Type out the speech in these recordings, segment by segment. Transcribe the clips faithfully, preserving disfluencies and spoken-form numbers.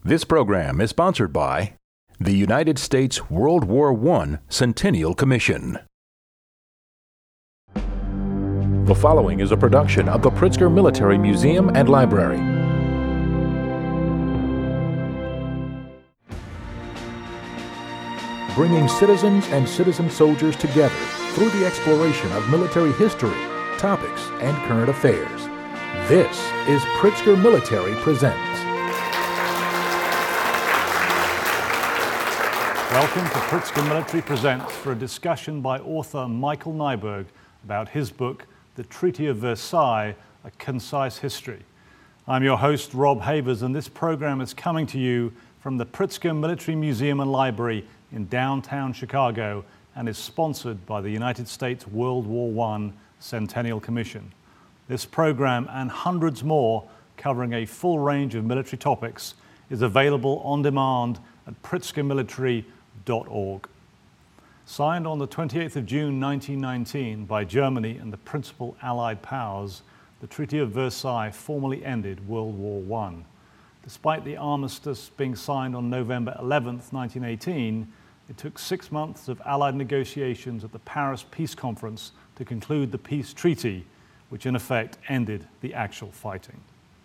This program is sponsored by the United States World War One Centennial Commission. The following is a production of the Pritzker Military Museum and Library. Bringing citizens and citizen soldiers together through the exploration of military history, topics, and current affairs. This is Pritzker Military Presents. Welcome to Pritzker Military Presents for a discussion by author Michael Nyberg about his book, The Treaty of Versailles, A Concise History. I'm your host, Rob Havers, and this program is coming to you from the Pritzker Military Museum and Library in downtown Chicago and is sponsored by the United States World War One Centennial Commission. This program and hundreds more covering a full range of military topics is available on demand at pritzker military dot org. Signed on the twenty-eighth of June nineteen nineteen by Germany and the principal Allied powers, the Treaty of Versailles formally ended World War One. Despite the armistice being signed on November eleventh, nineteen eighteen, it took six months of Allied negotiations at the Paris Peace Conference to conclude the peace treaty, which in effect ended the actual fighting.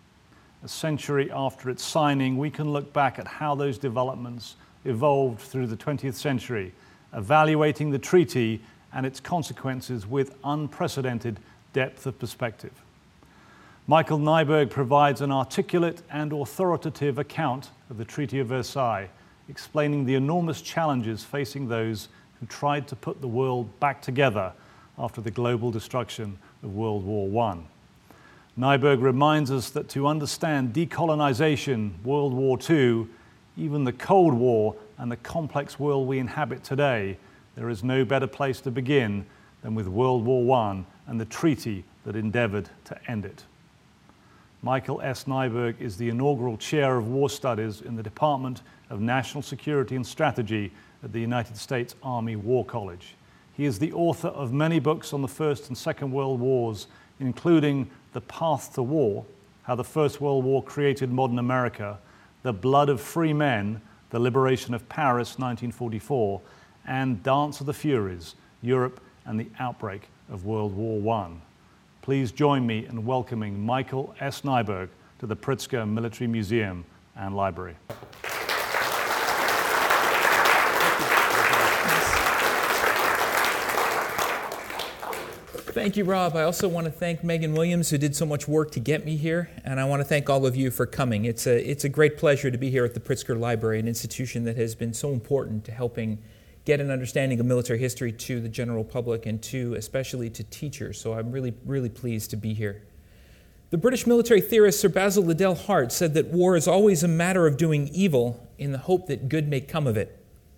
A century after its signing, we can look back at how those developments evolved through the twentieth century, evaluating the treaty and its consequences with unprecedented depth of perspective. Michael Nyberg provides an articulate and authoritative account of the Treaty of Versailles, explaining the enormous challenges facing those who tried to put the world back together after the global destruction of World War One. Nyberg reminds us that to understand decolonization, World War Two, even the Cold War, and the complex world we inhabit today, there is no better place to begin than with World War One and the treaty that endeavored to end it. Michael S. Nyberg is the inaugural chair of war studies in the Department of National Security and Strategy at the United States Army War College. He is the author of many books on the First and Second World Wars, including The Path to War, How the First World War Created Modern America, The Blood of Free Men, The Liberation of Paris, nineteen forty-four, and Dance of the Furies, Europe and the Outbreak of World War One. Please join me in welcoming Michael S. Nyberg to the Pritzker Military Museum and Library. Thank you, Rob. I also want to thank Megan Williams, who did so much work to get me here, and I want to thank all of you for coming. It's a, it's a great pleasure to be here at the Pritzker Library, an institution that has been so important to helping get an understanding of military history to the general public and to, especially to teachers. So I'm really, really pleased to be here. The British military theorist Sir Basil Liddell Hart said that war is always a matter of doing evil in the hope that good may come of it.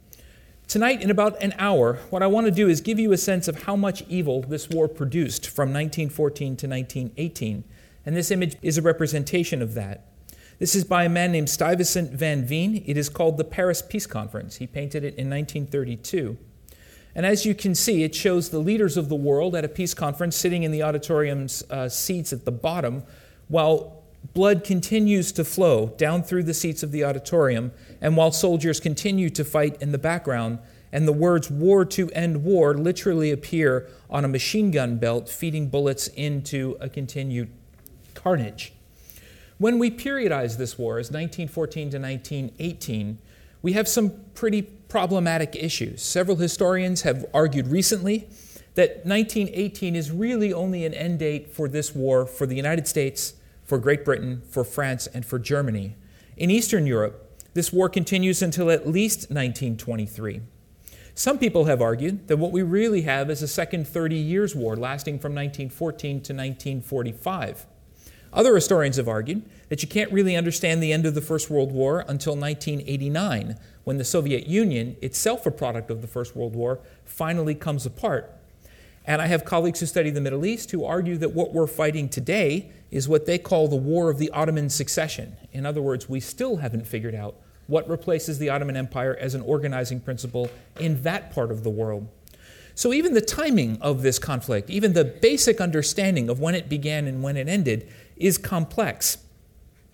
Tonight, in about an hour, what I want to do is give you a sense of how much evil this war produced from nineteen fourteen to nineteen eighteen, and this image is a representation of that. This is by a man named Stuyvesant Van Veen. It is called the Paris Peace Conference. He painted it in nineteen thirty-two. And as you can see, it shows the leaders of the world at a peace conference sitting in the auditorium's uh, seats at the bottom, while blood continues to flow down through the seats of the auditorium, and while soldiers continue to fight in the background, and the words "war to end war" literally appear on a machine gun belt, feeding bullets into a continued carnage. When we periodize this war as nineteen fourteen to nineteen eighteen, we have some pretty problematic issues. Several historians have argued recently that nineteen eighteen is really only an end date for this war for the United States, for Great Britain, for France, and for Germany. In Eastern Europe, this war continues until at least nineteen twenty-three. Some people have argued that what we really have is a second thirty years war lasting from nineteen fourteen to nineteen forty-five. Other historians have argued that you can't really understand the end of the First World War until nineteen eighty-nine, when the Soviet Union, itself a product of the First World War, finally comes apart. And I have colleagues who study the Middle East who argue that what we're fighting today is what they call the War of the Ottoman Succession. In other words, we still haven't figured out what replaces the Ottoman Empire as an organizing principle in that part of the world. So even the timing of this conflict, even the basic understanding of when it began and when it ended, is complex.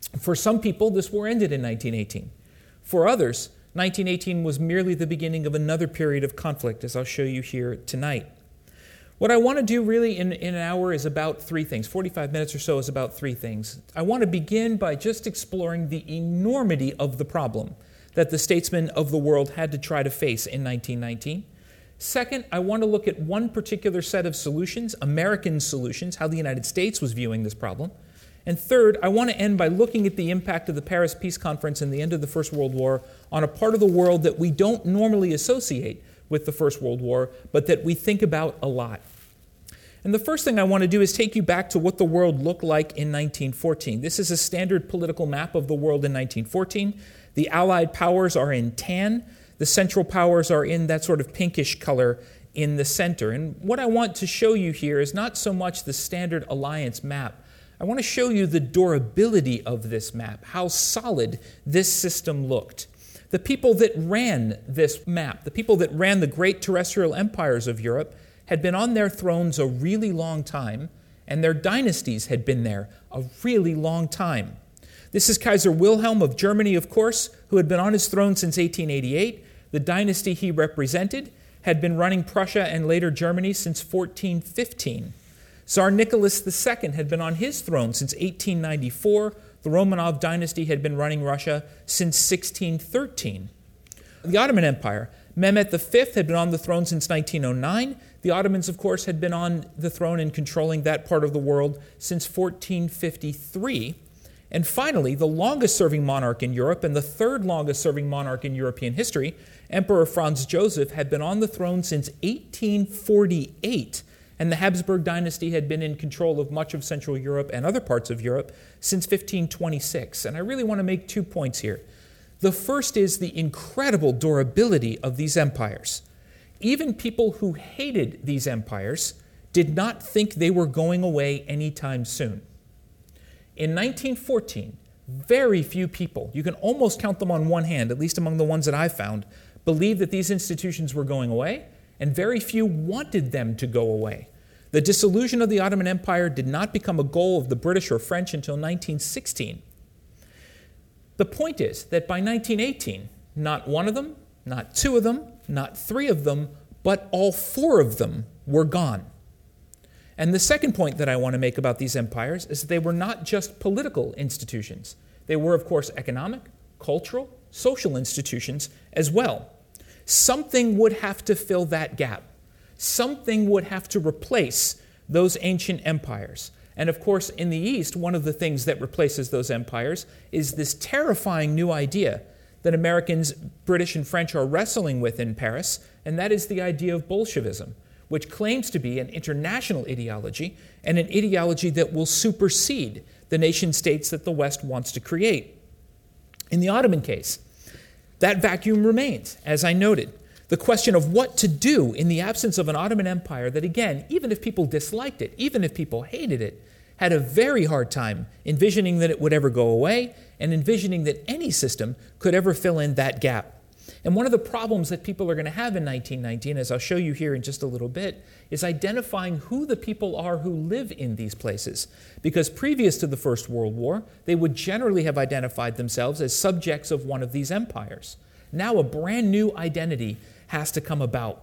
For some people, this war ended in nineteen eighteen. For others, nineteen eighteen was merely the beginning of another period of conflict, as I'll show you here tonight. What I want to do really in, in an hour is about three things. forty-five minutes or so is about three things. I want to begin by just exploring the enormity of the problem that the statesmen of the world had to try to face in nineteen nineteen. Second, I want to look at one particular set of solutions, American solutions, how the United States was viewing this problem. And third, I want to end by looking at the impact of the Paris Peace Conference and the end of the First World War on a part of the world that we don't normally associate with the First World War, but that we think about a lot. And the first thing I want to do is take you back to what the world looked like in nineteen fourteen. This is a standard political map of the world in nineteen fourteen. The Allied powers are in tan. The Central powers are in that sort of pinkish color in the center. And what I want to show you here is not so much the standard alliance map. I want to show you the durability of this map, how solid this system looked. The people that ran this map, the people that ran the great terrestrial empires of Europe, had been on their thrones a really long time, and their dynasties had been there a really long time. This is Kaiser Wilhelm of Germany, of course, who had been on his throne since eighteen eighty-eight. The dynasty he represented had been running Prussia and later Germany since fourteen fifteen. Tsar Nicholas the Second had been on his throne since eighteen ninety-four. The Romanov dynasty had been running Russia since sixteen thirteen. The Ottoman Empire, Mehmet the Fifth had been on the throne since nineteen oh nine. The Ottomans, of course, had been on the throne and controlling that part of the world since fourteen fifty-three. And finally, the longest-serving monarch in Europe and the third longest-serving monarch in European history, Emperor Franz Joseph, had been on the throne since eighteen forty-eight, and the Habsburg dynasty had been in control of much of Central Europe and other parts of Europe since fifteen twenty-six. And I really want to make two points here. The first is the incredible durability of these empires. Even people who hated these empires did not think they were going away anytime soon. In nineteen fourteen, very few people, you can almost count them on one hand, at least among the ones that I've found, believed that these institutions were going away, and very few wanted them to go away. The dissolution of the Ottoman Empire did not become a goal of the British or French until nineteen sixteen. The point is that by nineteen eighteen, not one of them, not two of them, not three of them, but all four of them were gone. And the second point that I want to make about these empires is that they were not just political institutions. They were, of course, economic, cultural, social institutions as well. Something would have to fill that gap. Something would have to replace those ancient empires. And of course, in the East, one of the things that replaces those empires is this terrifying new idea that Americans, British, and French are wrestling with in Paris, and that is the idea of Bolshevism, which claims to be an international ideology and an ideology that will supersede the nation-states that the West wants to create. In the Ottoman case, that vacuum remains, as I noted. The question of what to do in the absence of an Ottoman Empire that, again, even if people disliked it, even if people hated it, had a very hard time envisioning that it would ever go away and envisioning that any system could ever fill in that gap. And one of the problems that people are going to have in nineteen nineteen, as I'll show you here in just a little bit, is identifying who the people are who live in these places. Because previous to the First World War, they would generally have identified themselves as subjects of one of these empires. Now a brand new identity has to come about.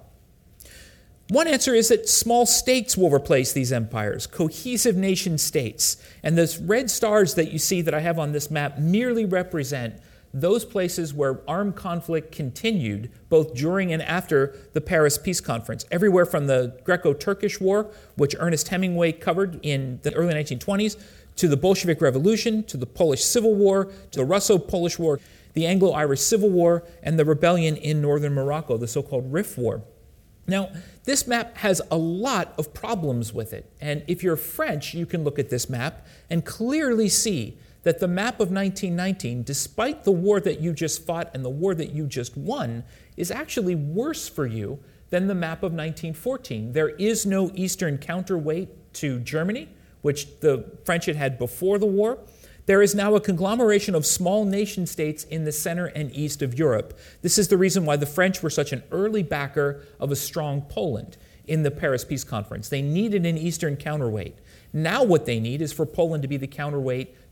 One answer is that small states will replace these empires, cohesive nation states. And those red stars that you see that I have on this map merely represent those places where armed conflict continued both during and after the Paris Peace Conference, everywhere from the Greco-Turkish War, which Ernest Hemingway covered in the early nineteen twenties, to the Bolshevik Revolution, to the Polish Civil War, to the Russo-Polish War, the Anglo-Irish Civil War, and the rebellion in northern Morocco, the so-called Rif War. Now, this map has a lot of problems with it, and if you're French, you can look at this map and clearly see that the map of nineteen nineteen, despite the war that you just fought and the war that you just won, is actually worse for you than the map of nineteen fourteen. There is no eastern counterweight to Germany, which the French had had before the war. There is now a conglomeration of small nation states in the center and east of Europe. This is the reason why the French were such an early backer of a strong Poland in the Paris Peace Conference. They needed an eastern counterweight. Now what they need is for Poland to be the counterweight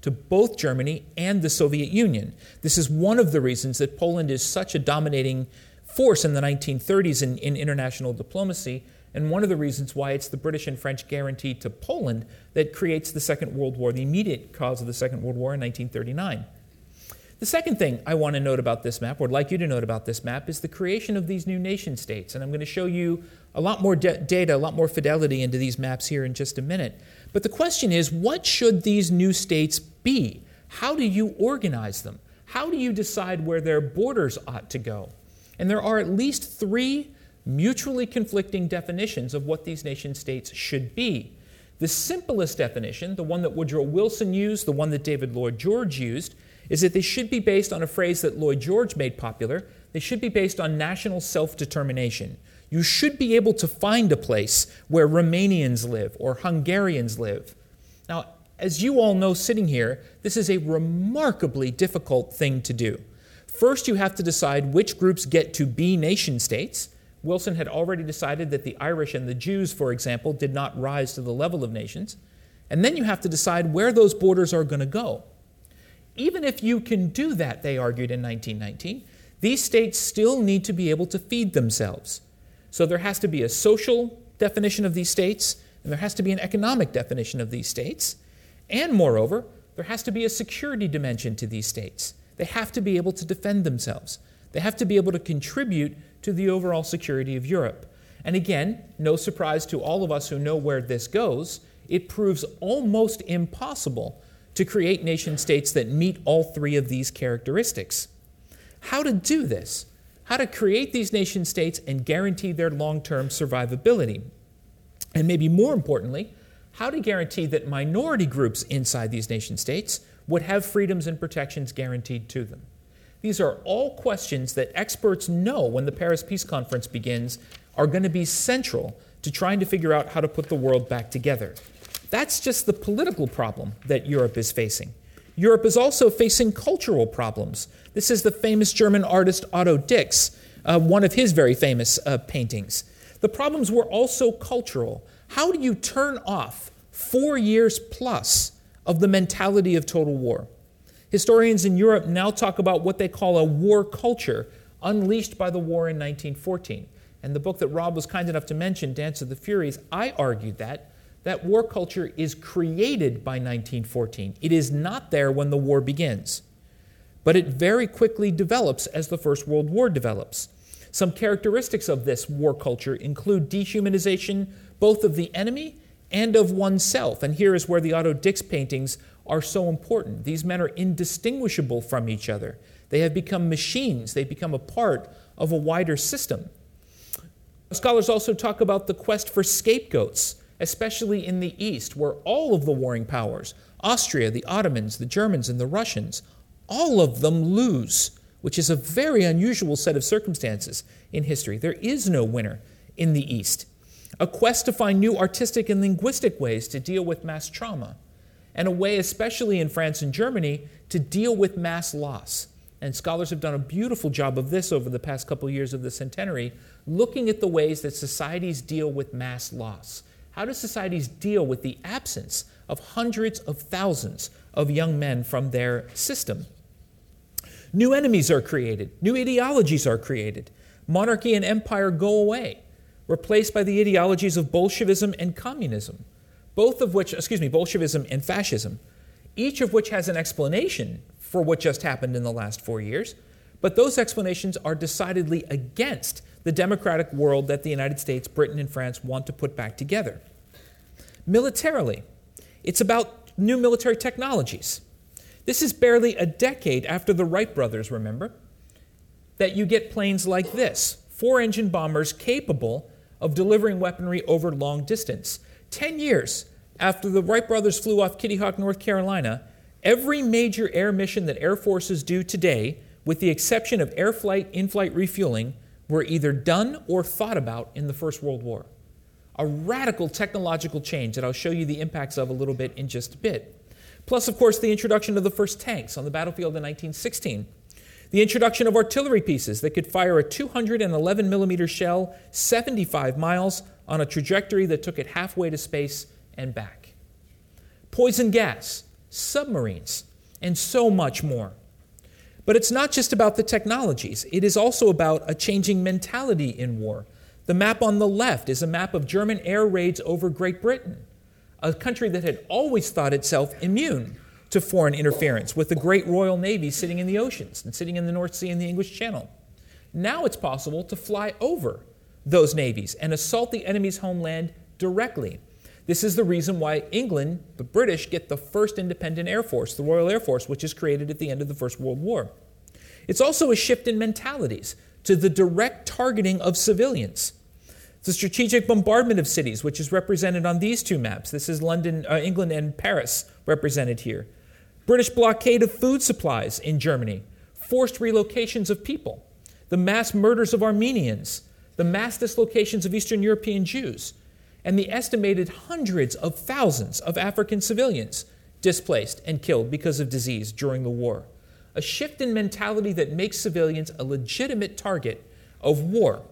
to both Germany and the Soviet Union. This is one of the reasons that Poland is such a dominating force in the nineteen thirties in, in international diplomacy, and one of the reasons why it's the British and French guarantee to Poland that creates the Second World War, the immediate cause of the Second World War in nineteen thirty-nine. The second thing I want to note about this map, or I'd like you to note about this map, is the creation of these new nation states. And I'm going to show you a lot more de- data, a lot more fidelity into these maps here in just a minute. But the question is, what should these new states be? How do you organize them? How do you decide where their borders ought to go? And there are at least three mutually conflicting definitions of what these nation states should be. The simplest definition, the one that Woodrow Wilson used, the one that David Lloyd George used, is that they should be based on a phrase that Lloyd George made popular. They should be based on national self-determination. You should be able to find a place where Romanians live or Hungarians live. Now, as you all know sitting here, this is a remarkably difficult thing to do. First, you have to decide which groups get to be nation states. Wilson had already decided that the Irish and the Jews, for example, did not rise to the level of nations. And then you have to decide where those borders are going to go. Even if you can do that, they argued in nineteen nineteen, these states still need to be able to feed themselves. So there has to be a social definition of these states, and there has to be an economic definition of these states. And moreover, there has to be a security dimension to these states. They have to be able to defend themselves. They have to be able to contribute to the overall security of Europe. And again, no surprise to all of us who know where this goes, it proves almost impossible to create nation states that meet all three of these characteristics. How to do this? How to create these nation states and guarantee their long-term survivability? And maybe more importantly, how to guarantee that minority groups inside these nation states would have freedoms and protections guaranteed to them? These are all questions that experts know when the Paris Peace Conference begins are going to be central to trying to figure out how to put the world back together. That's just the political problem that Europe is facing. Europe is also facing cultural problems. This is the famous German artist Otto Dix, uh, one of his very famous uh, paintings. The problems were also cultural. How do you turn off four years plus of the mentality of total war? Historians in Europe now talk about what they call a war culture unleashed by the war in nineteen fourteen. And the book that Rob was kind enough to mention, Dance of the Furies, I argued that that war culture is created by nineteen fourteen. It is not there when the war begins. But it very quickly develops as the First World War develops. Some characteristics of this war culture include dehumanization both of the enemy and of oneself. And here is where the Otto Dix paintings are so important. These men are indistinguishable from each other. They have become machines. They become a part of a wider system. Scholars also talk about the quest for scapegoats, especially in the East, where all of the warring powers, Austria, the Ottomans, the Germans, and the Russians, all of them lose, which is a very unusual set of circumstances in history. There is no winner in the East. A quest to find new artistic and linguistic ways to deal with mass trauma, and a way, especially in France and Germany, to deal with mass loss. And scholars have done a beautiful job of this over the past couple of years of the centenary, looking at the ways that societies deal with mass loss. How do societies deal with the absence of hundreds of thousands of young men from their system? New enemies are created. New ideologies are created. Monarchy and empire go away, replaced by the ideologies of Bolshevism and communism, both of which, excuse me, Bolshevism and fascism, each of which has an explanation for what just happened in the last four years, but those explanations are decidedly against the democratic world that the United States, Britain, and France want to put back together. Militarily, it's about new military technologies. This is barely a decade after the Wright brothers, remember, that you get planes like this, four-engine bombers capable of delivering weaponry over long distance. Ten years after the Wright brothers flew off Kitty Hawk, North Carolina, every major air mission that air forces do today, with the exception of air flight, in-flight refueling, were either done or thought about in the First World War. A radical technological change that I'll show you the impacts of a little bit in just a bit. Plus, of course, the introduction of the first tanks on the battlefield in nineteen sixteen. The introduction of artillery pieces that could fire a two hundred eleven millimeter shell seventy-five miles on a trajectory that took it halfway to space and back. Poison gas, submarines, and so much more. But it's not just about the technologies. It is also about a changing mentality in war. The map on the left is a map of German air raids over Great Britain, a country that had always thought itself immune to foreign interference, with the great Royal Navy sitting in the oceans and sitting in the North Sea and the English Channel. Now it's possible to fly over those navies and assault the enemy's homeland directly. This is the reason why England, the British, get the first independent Air Force, the Royal Air Force, which is created at the end of the First World War. It's also a shift in mentalities to the direct targeting of civilians. The strategic bombardment of cities, which is represented on these two maps. This is London, uh, England and Paris represented here. British blockade of food supplies in Germany. Forced relocations of people. The mass murders of Armenians. The mass dislocations of Eastern European Jews. And the estimated hundreds of thousands of African civilians displaced and killed because of disease during the war. A shift in mentality that makes civilians a legitimate target of war.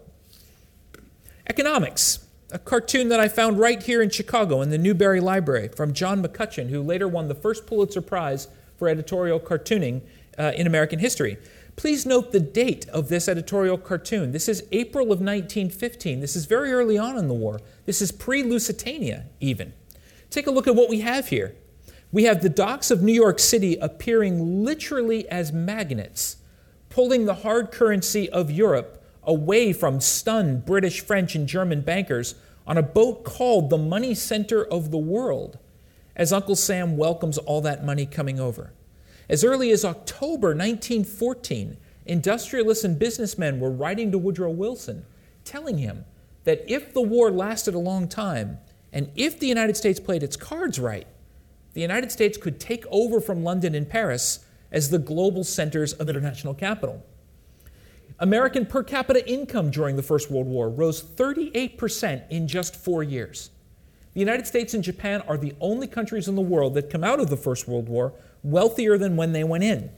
Economics, a cartoon that I found right here in Chicago in the Newberry Library from John McCutcheon, who later won the first Pulitzer Prize for editorial cartooning uh, in American history. Please note the date of this editorial cartoon. This is April of nineteen fifteen. This is very early on in the war. This is pre-Lusitania even. Take a look at what we have here. We have the docks of New York City appearing literally as magnets, pulling the hard currency of Europe away from stunned British, French, and German bankers on a boat called the money center of the world, as Uncle Sam welcomes all that money coming over. As early as October nineteen fourteen, industrialists and businessmen were writing to Woodrow Wilson, telling him that if the war lasted a long time, and if the United States played its cards right, the United States could take over from London and Paris as the global centers of international capital. American per capita income during the First World War rose thirty-eight percent in just four years. The United States and Japan are the only countries in the world that come out of the First World War wealthier than when they went in.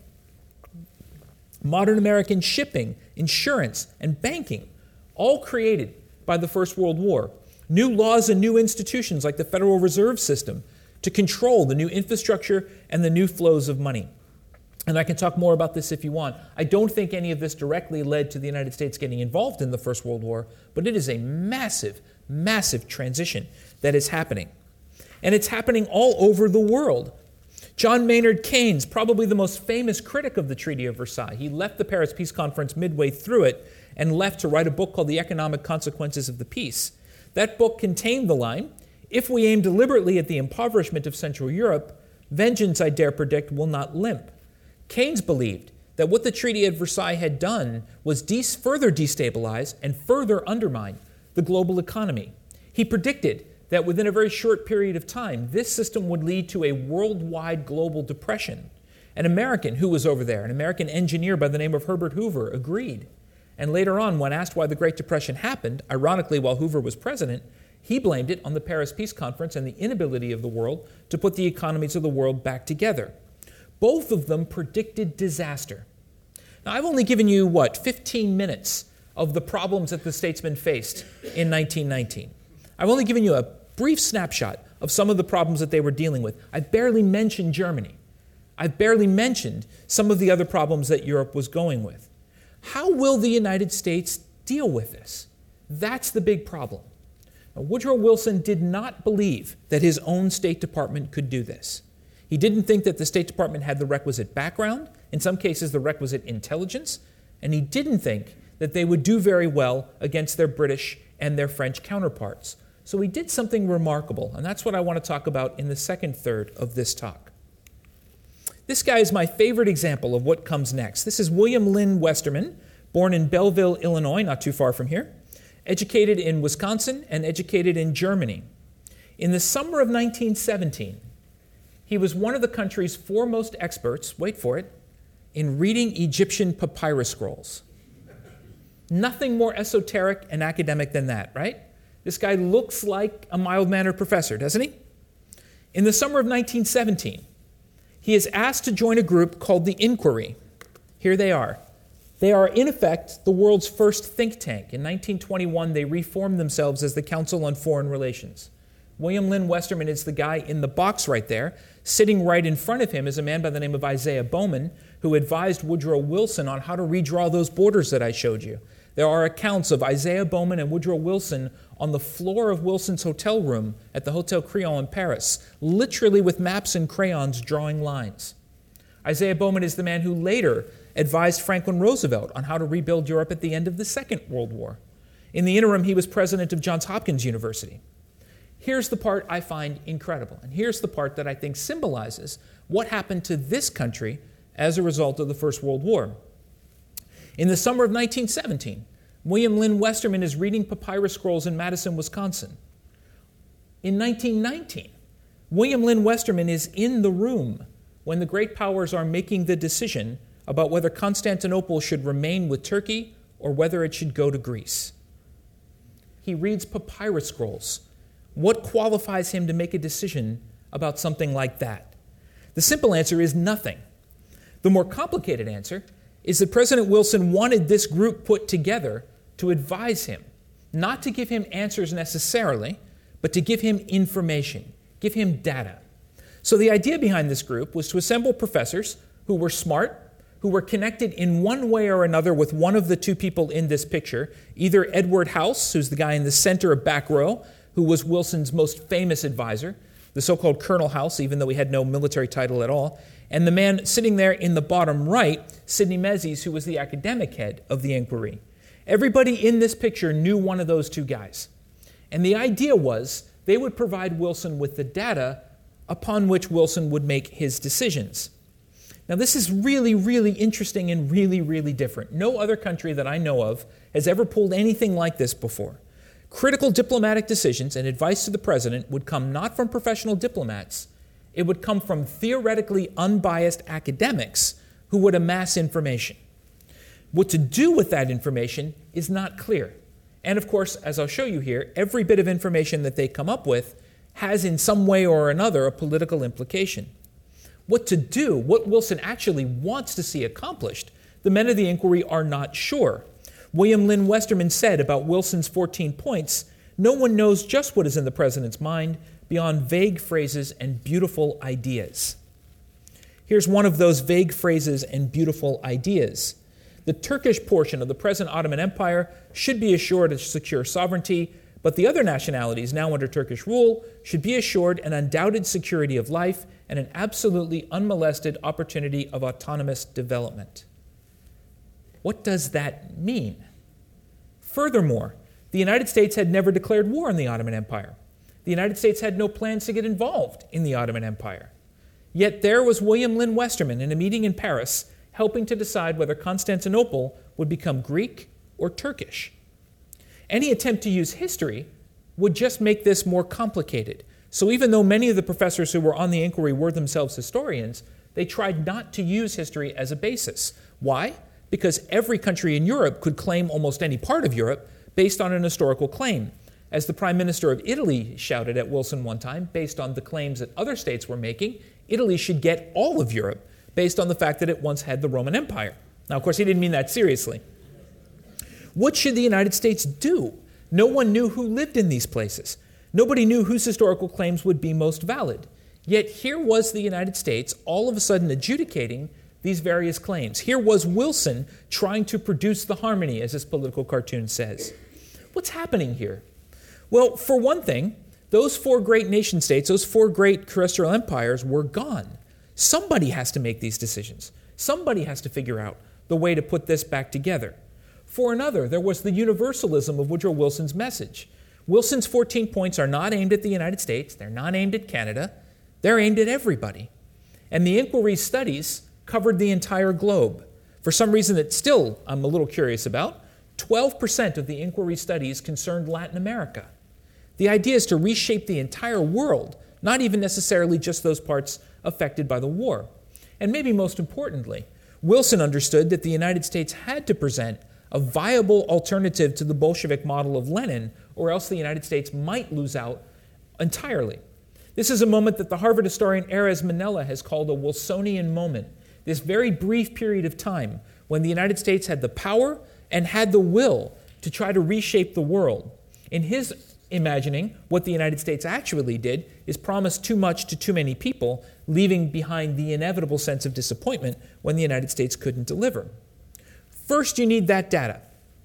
Modern American shipping, insurance, and banking, all created by the First World War. New laws and new institutions like the Federal Reserve System to control the new infrastructure and the new flows of money. And I can talk more about this if you want. I don't think any of this directly led to the United States getting involved in the First World War, but it is a massive, massive transition that is happening. And it's happening all over the world. John Maynard Keynes, probably the most famous critic of the Treaty of Versailles, he left the Paris Peace Conference midway through it and left to write a book called The Economic Consequences of the Peace. That book contained the line, "If we aim deliberately at the impoverishment of Central Europe, vengeance, I dare predict, will not limp." Keynes believed that what the Treaty of Versailles had done was de- further destabilize and further undermine the global economy. He predicted that within a very short period of time, this system would lead to a worldwide global depression. An American who was over there, an American engineer by the name of Herbert Hoover, agreed. And later on, when asked why the Great Depression happened, ironically while Hoover was president, he blamed it on the Paris Peace Conference and the inability of the world to put the economies of the world back together. Both of them predicted disaster. Now, I've only given you, what, fifteen minutes of the problems that the statesmen faced in nineteen nineteen. I've only given you a brief snapshot of some of the problems that they were dealing with. I barely mentioned Germany. I've barely mentioned some of the other problems that Europe was going with. How will the United States deal with this? That's the big problem. Now, Woodrow Wilson did not believe that his own State Department could do this. He didn't think that the State Department had the requisite background, in some cases the requisite intelligence, and he didn't think that they would do very well against their British and their French counterparts. So he did something remarkable, and that's what I want to talk about in the second third of this talk. This guy is my favorite example of what comes next. This is William Lynn Westerman, born in Belleville, Illinois, not too far from here, educated in Wisconsin and educated in Germany. In the summer of nineteen seventeen, he was one of the country's foremost experts, wait for it, in reading Egyptian papyrus scrolls. Nothing more esoteric and academic than that, right? This guy looks like a mild-mannered professor, doesn't he? In the summer of nineteen seventeen, he is asked to join a group called the Inquiry. Here they are. They are, in effect, the world's first think tank. In nineteen twenty-one, they reformed themselves as the Council on Foreign Relations. William Lynn Westerman is the guy in the box right there. Sitting right in front of him is a man by the name of Isaiah Bowman, who advised Woodrow Wilson on how to redraw those borders that I showed you. There are accounts of Isaiah Bowman and Woodrow Wilson on the floor of Wilson's hotel room at the Hotel Creole in Paris, literally with maps and crayons drawing lines. Isaiah Bowman is the man who later advised Franklin Roosevelt on how to rebuild Europe at the end of the Second World War. In the interim, he was president of Johns Hopkins University. Here's the part I find incredible, and here's the part that I think symbolizes what happened to this country as a result of the First World War. In the summer of nineteen seventeen, William Lynn Westerman is reading papyrus scrolls in Madison, Wisconsin. In nineteen nineteen, William Lynn Westerman is in the room when the great powers are making the decision about whether Constantinople should remain with Turkey or whether it should go to Greece. He reads papyrus scrolls. What qualifies him to make a decision about something like that? The simple answer is nothing. The more complicated answer is that President Wilson wanted this group put together to advise him, not to give him answers necessarily, but to give him information, give him data. So the idea behind this group was to assemble professors who were smart, who were connected in one way or another with one of the two people in this picture, either Edward House, who's the guy in the center of back row, who was Wilson's most famous advisor, the so-called Colonel House, even though he had no military title at all, and the man sitting there in the bottom right, Sidney Mezes, who was the academic head of the inquiry. Everybody in this picture knew one of those two guys. And the idea was they would provide Wilson with the data upon which Wilson would make his decisions. Now, this is really, really interesting and really, really different. No other country that I know of has ever pulled anything like this before. Critical diplomatic decisions and advice to the president would come not from professional diplomats, it would come from theoretically unbiased academics who would amass information. What to do with that information is not clear. And of course, as I'll show you here, every bit of information that they come up with has in some way or another a political implication. What to do, what Wilson actually wants to see accomplished, the men of the inquiry are not sure. William Lynn Westerman said about Wilson's fourteen points, "No one knows just what is in the president's mind beyond vague phrases and beautiful ideas." Here's one of those vague phrases and beautiful ideas. The Turkish portion of the present Ottoman Empire should be assured a secure sovereignty, but the other nationalities now under Turkish rule should be assured an undoubted security of life and an absolutely unmolested opportunity of autonomous development. What does that mean? Furthermore, the United States had never declared war on the Ottoman Empire. The United States had no plans to get involved in the Ottoman Empire. Yet there was William Lynn Westerman in a meeting in Paris helping to decide whether Constantinople would become Greek or Turkish. Any attempt to use history would just make this more complicated. So even though many of the professors who were on the inquiry were themselves historians, they tried not to use history as a basis. Why? Because every country in Europe could claim almost any part of Europe based on an historical claim. As the Prime Minister of Italy shouted at Wilson one time, based on the claims that other states were making, Italy should get all of Europe based on the fact that it once had the Roman Empire. Now, of course, he didn't mean that seriously. What should the United States do? No one knew who lived in these places. Nobody knew whose historical claims would be most valid. Yet here was the United States all of a sudden adjudicating these various claims. Here was Wilson trying to produce the harmony, as his political cartoon says. What's happening here? Well, for one thing, those four great nation states, those four great terrestrial empires were gone. Somebody has to make these decisions. Somebody has to figure out the way to put this back together. For another, there was the universalism of Woodrow Wilson's message. Wilson's fourteen points are not aimed at the United States. They're not aimed at Canada. They're aimed at everybody. And the inquiry's studies covered the entire globe. For some reason that still I'm a little curious about, twelve percent of the inquiry studies concerned Latin America. The idea is to reshape the entire world, not even necessarily just those parts affected by the war. And maybe most importantly, Wilson understood that the United States had to present a viable alternative to the Bolshevik model of Lenin, or else the United States might lose out entirely. This is a moment that the Harvard historian Erez Manella has called a Wilsonian moment, this very brief period of time when the United States had the power and had the will to try to reshape the world. In his imagining what the United States actually did is promise too much to too many people, leaving behind the inevitable sense of disappointment when the United States couldn't deliver. First, you need that data.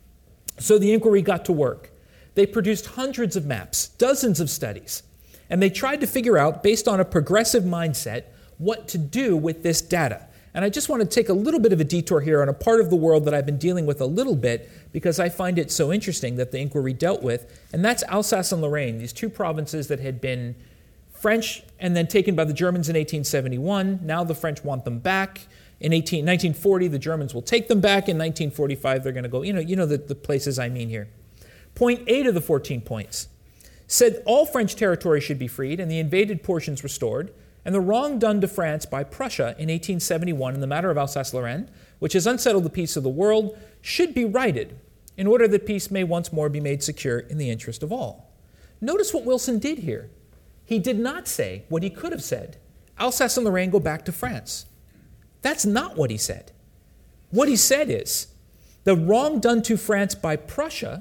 So the inquiry got to work. They produced hundreds of maps, dozens of studies, and they tried to figure out, based on a progressive mindset, what to do with this data. And I just want to take a little bit of a detour here on a part of the world that I've been dealing with a little bit because I find it so interesting that the inquiry dealt with, and that's Alsace and Lorraine, these two provinces that had been French and then taken by the Germans in eighteen seventy-one. Now the French want them back. In nineteen forty, the Germans will take them back. In nineteen forty-five, they're going to go, you know, you know the, the places I mean here. Point eight of the fourteen points said all French territory should be freed and the invaded portions restored, and the wrong done to France by Prussia in eighteen seventy-one in the matter of Alsace-Lorraine, which has unsettled the peace of the world, should be righted in order that peace may once more be made secure in the interest of all. Notice what Wilson did here. He did not say what he could have said. Alsace and Lorraine go back to France. That's not what he said. What he said is, the wrong done to France by Prussia,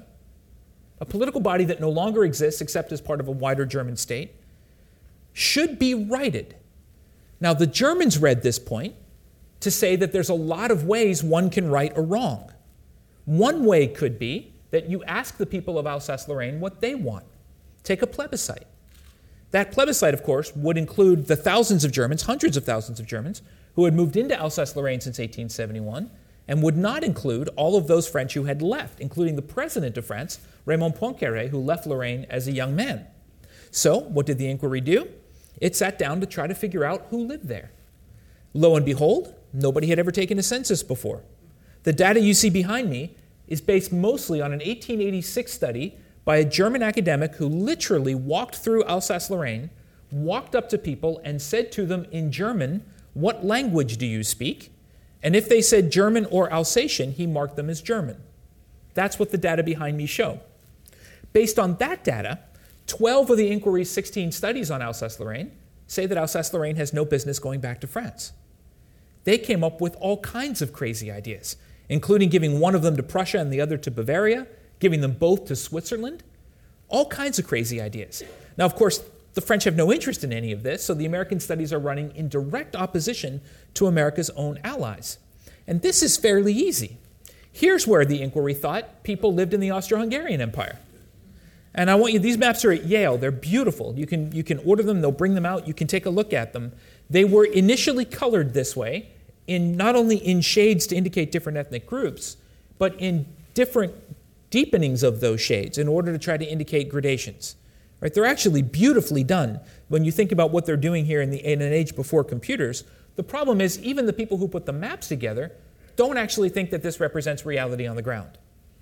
a political body that no longer exists except as part of a wider German state, should be righted. Now, the Germans read this point to say that there's a lot of ways one can right a wrong. One way could be that you ask the people of Alsace-Lorraine what they want. Take a plebiscite. That plebiscite, of course, would include the thousands of Germans, hundreds of thousands of Germans, who had moved into Alsace-Lorraine since eighteen seventy-one, and would not include all of those French who had left, including the president of France, Raymond Poincaré, who left Lorraine as a young man. So, what did the inquiry do? It sat down to try to figure out who lived there. Lo and behold, nobody had ever taken a census before. The data you see behind me is based mostly on an eighteen eighty-six study by a German academic who literally walked through Alsace-Lorraine, walked up to people and said to them in German, "What language do you speak?" And if they said German or Alsatian, he marked them as German. That's what the data behind me show. Based on that data, twelve of the inquiry's sixteen studies on Alsace-Lorraine say that Alsace-Lorraine has no business going back to France. They came up with all kinds of crazy ideas, including giving one of them to Prussia and the other to Bavaria, giving them both to Switzerland, all kinds of crazy ideas. Now, of course, the French have no interest in any of this, so the American studies are running in direct opposition to America's own allies. And this is fairly easy. Here's where the inquiry thought people lived in the Austro-Hungarian Empire. And I want you, these maps are at Yale. They're beautiful. You can, you can order them. They'll bring them out. You can take a look at them. They were initially colored this way, in not only in shades to indicate different ethnic groups, but in different deepenings of those shades in order to try to indicate gradations. Right? They're actually beautifully done when you think about what they're doing here in, the, in an age before computers. The problem is even the people who put the maps together don't actually think that this represents reality on the ground.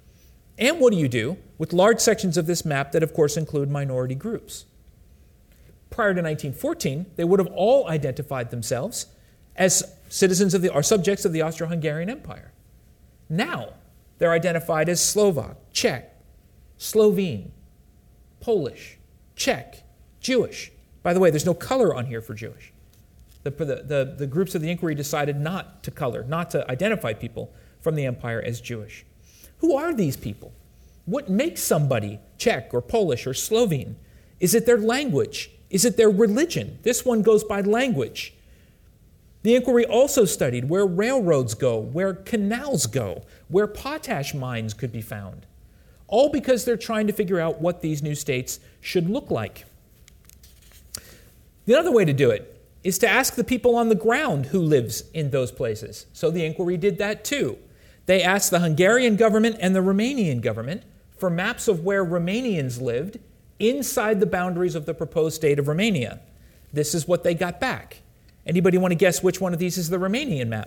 And what do you do with large sections of this map that, of course, include minority groups? Prior to nineteen fourteen, they would have all identified themselves as citizens of the, or subjects of the Austro-Hungarian Empire. Now, they're identified as Slovak, Czech, Slovene, Polish, Czech, Jewish. By the way, there's no color on here for Jewish. The, the, the, the groups of the inquiry decided not to color, not to identify people from the empire as Jewish. Who are these people? What makes somebody Czech or Polish or Slovene? Is it their language? Is it their religion? This one goes by language. The inquiry also studied where railroads go, where canals go, where potash mines could be found. All because they're trying to figure out what these new states should look like. The other way to do it is to ask the people on the ground who lives in those places. So the inquiry did that too. They asked the Hungarian government and the Romanian government for maps of where Romanians lived inside the boundaries of the proposed state of Romania. This is what they got back. Anybody want to guess which one of these is the Romanian map?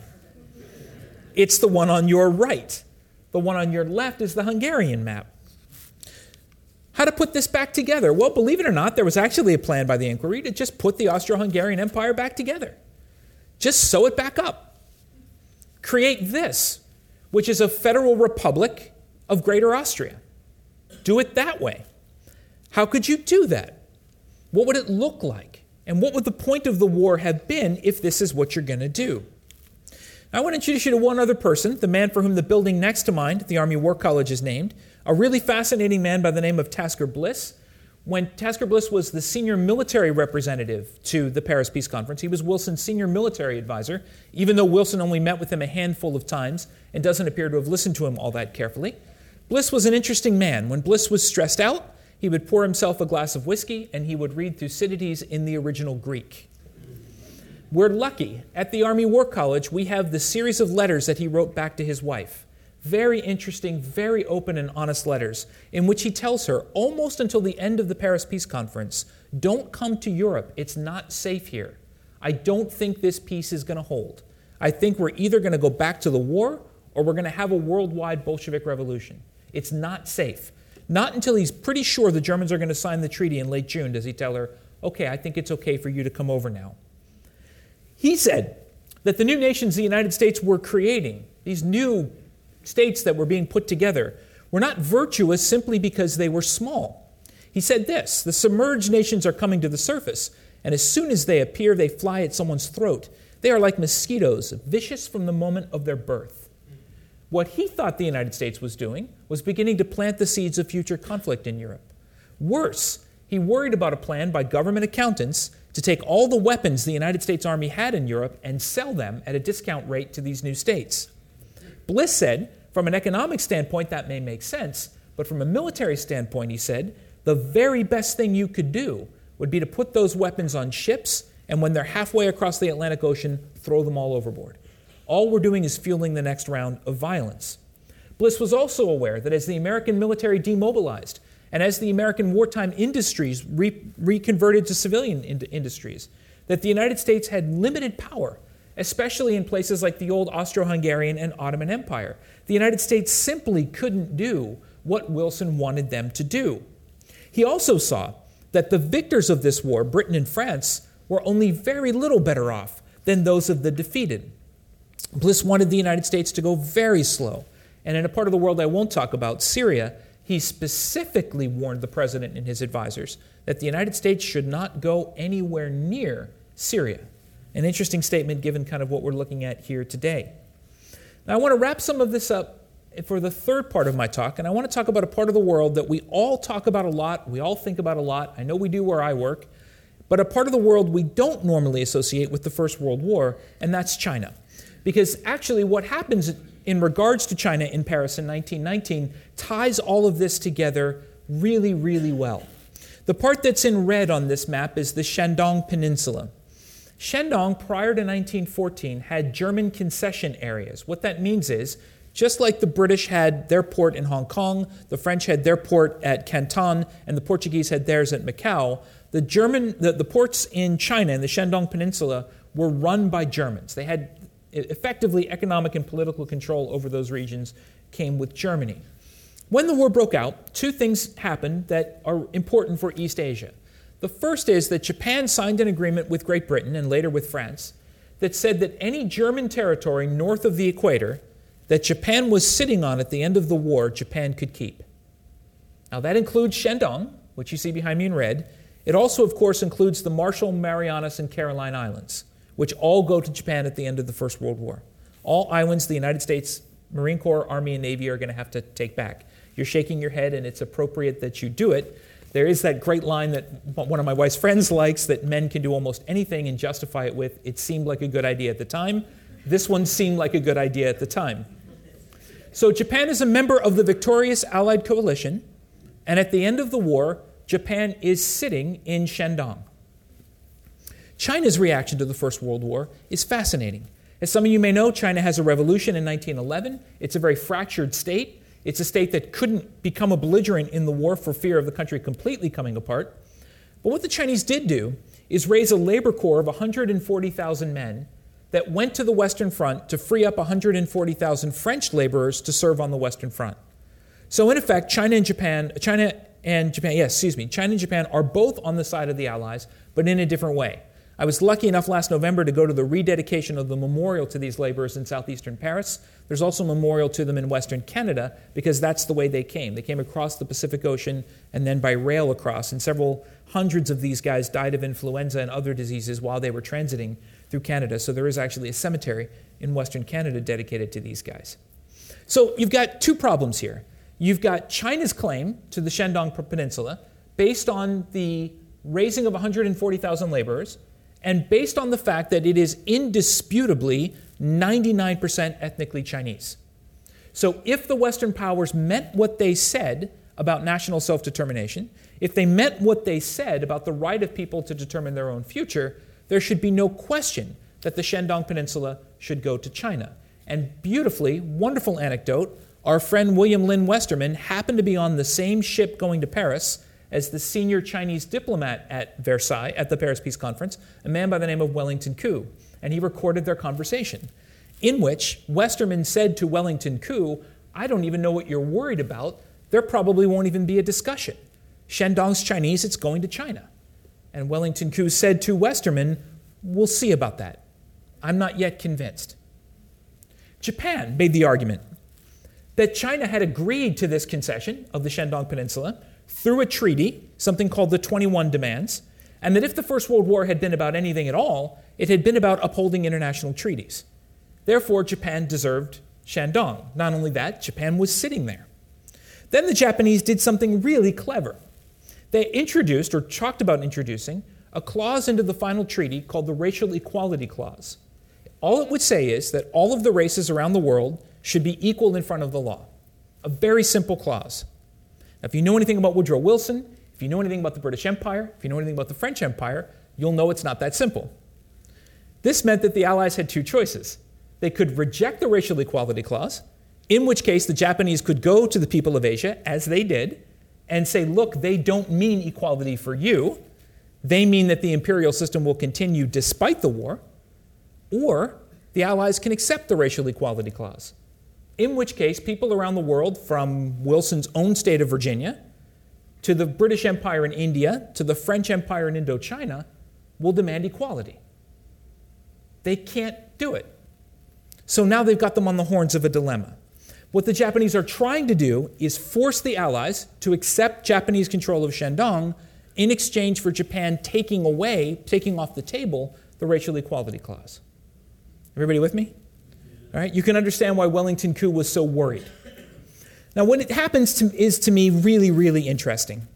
It's the one on your right. The one on your left is the Hungarian map. How to put this back together? Well, believe it or not, there was actually a plan by the inquiry to just put the Austro-Hungarian Empire back together. Just sew it back up. Create this, which is a federal republic of Greater Austria. Do it that way. How could you do that? What would it look like? And what would the point of the war have been if this is what you're going to do? I want to introduce you to one other person, the man for whom the building next to mine, the Army War College, is named, a really fascinating man by the name of Tasker Bliss. When Tasker Bliss was the senior military representative to the Paris Peace Conference, he was Wilson's senior military advisor, even though Wilson only met with him a handful of times and doesn't appear to have listened to him all that carefully. Bliss was an interesting man. When Bliss was stressed out, he would pour himself a glass of whiskey and he would read Thucydides in the original Greek. We're lucky. At the Army War College, we have the series of letters that he wrote back to his wife. Very interesting, very open and honest letters in which he tells her, almost until the end of the Paris Peace Conference, don't come to Europe. It's not safe here. I don't think this peace is going to hold. I think we're either going to go back to the war or we're going to have a worldwide Bolshevik revolution. It's not safe. Not until he's pretty sure the Germans are going to sign the treaty in late June does he tell her, okay, I think it's okay for you to come over now. He said that the new nations the United States were creating, these new states that were being put together, were not virtuous simply because they were small. He said this, the submerged nations are coming to the surface, and as soon as they appear, they fly at someone's throat. They are like mosquitoes, vicious from the moment of their birth. What he thought the United States was doing was beginning to plant the seeds of future conflict in Europe. Worse, he worried about a plan by government accountants to take all the weapons the United States Army had in Europe and sell them at a discount rate to these new states. Bliss said, from an economic standpoint, that may make sense, but from a military standpoint, he said, the very best thing you could do would be to put those weapons on ships, and when they're halfway across the Atlantic Ocean, throw them all overboard. All we're doing is fueling the next round of violence. Bliss was also aware that as the American military demobilized, and as the American wartime industries re- reconverted to civilian in- industries, that the United States had limited power, especially in places like the old Austro-Hungarian and Ottoman Empire. The United States simply couldn't do what Wilson wanted them to do. He also saw that the victors of this war, Britain and France, were only very little better off than those of the defeated. Bliss wanted the United States to go very slow. And in a part of the world I won't talk about, Syria, he specifically warned the president and his advisors that the United States should not go anywhere near Syria. An interesting statement given kind of what we're looking at here today. Now I want to wrap some of this up for the third part of my talk, and I want to talk about a part of the world that we all talk about a lot, we all think about a lot, I know we do where I work, but a part of the world we don't normally associate with the First World War, and that's China. Because actually what happens in regards to China in Paris in nineteen nineteen ties all of this together really, really well. The part that's in red on this map is the Shandong Peninsula. Shandong, prior to nineteen fourteen, had German concession areas. What that means is, just like the British had their port in Hong Kong, the French had their port at Canton, and the Portuguese had theirs at Macau, the German, the, the ports in China, in the Shandong Peninsula, were run by Germans. They had effectively economic and political control over those regions came with Germany. When the war broke out, two things happened that are important for East Asia. The first is that Japan signed an agreement with Great Britain and later with France that said that any German territory north of the equator that Japan was sitting on at the end of the war, Japan could keep. Now that includes Shandong, which you see behind me in red. It also, of course, includes the Marshall, Marianas, and Caroline Islands, which all go to Japan at the end of the First World War. All islands the United States Marine Corps, Army, and Navy are going to have to take back. You're shaking your head, and it's appropriate that you do it. There is that great line that one of my wife's friends likes, that men can do almost anything and justify it with, it seemed like a good idea at the time. This one seemed like a good idea at the time. So Japan is a member of the victorious Allied coalition, and at the end of the war, Japan is sitting in Shandong. China's reaction to the First World War is fascinating. As some of you may know, China has a revolution in nineteen eleven. It's a very fractured state. It's a state that couldn't become a belligerent in the war for fear of the country completely coming apart. But what the Chinese did do is raise a labor corps of one hundred forty thousand men that went to the Western Front to free up one hundred forty thousand French laborers to serve on the Western Front. So in effect, China and Japan, China and Japan, yes, excuse me, China and Japan are both on the side of the Allies, but in a different way. I was lucky enough last November to go to the rededication of the memorial to these laborers in southeastern Paris. There's also a memorial to them in western Canada because that's the way they came. They came across the Pacific Ocean and then by rail across, and several hundreds of these guys died of influenza and other diseases while they were transiting through Canada. So there is actually a cemetery in western Canada dedicated to these guys. So you've got two problems here. You've got China's claim to the Shandong Peninsula, based on the raising of one hundred forty thousand laborers, and based on the fact that it is indisputably ninety-nine percent ethnically Chinese. So if the Western powers meant what they said about national self-determination, if they meant what they said about the right of people to determine their own future, there should be no question that the Shandong Peninsula should go to China. And beautifully, wonderful anecdote, our friend William Lynn Westerman happened to be on the same ship going to Paris as the senior Chinese diplomat at Versailles, at the Paris Peace Conference, a man by the name of Wellington Koo. And he recorded their conversation, in which Westerman said to Wellington Koo, I don't even know what you're worried about. There probably won't even be a discussion. Shandong's Chinese, it's going to China. And Wellington Koo said to Westerman, we'll see about that. I'm not yet convinced. Japan made the argument that China had agreed to this concession of the Shandong Peninsula through a treaty, something called the twenty-one Demands, and that if the First World War had been about anything at all, it had been about upholding international treaties. Therefore, Japan deserved Shandong. Not only that, Japan was sitting there. Then the Japanese did something really clever. They introduced, or talked about introducing, a clause into the final treaty called the Racial Equality Clause. All it would say is that all of the races around the world should be equal in front of the law. A very simple clause. Now, if you know anything about Woodrow Wilson, if you know anything about the British Empire, if you know anything about the French Empire, you'll know it's not that simple. This meant that the Allies had two choices. They could reject the Racial Equality Clause, in which case the Japanese could go to the people of Asia, as they did, and say, look, they don't mean equality for you. They mean that the imperial system will continue despite the war. Or the Allies can accept the Racial Equality Clause, in which case people around the world, from Wilson's own state of Virginia to the British Empire in India to the French Empire in Indochina, will demand equality. They can't do it. So now they've got them on the horns of a dilemma. What the Japanese are trying to do is force the Allies to accept Japanese control of Shandong in exchange for Japan taking away, taking off the table, the Racial Equality Clause. Everybody with me? All right, you can understand why Wellington Koo was so worried. Now, what it happens to, is to me really, really interesting.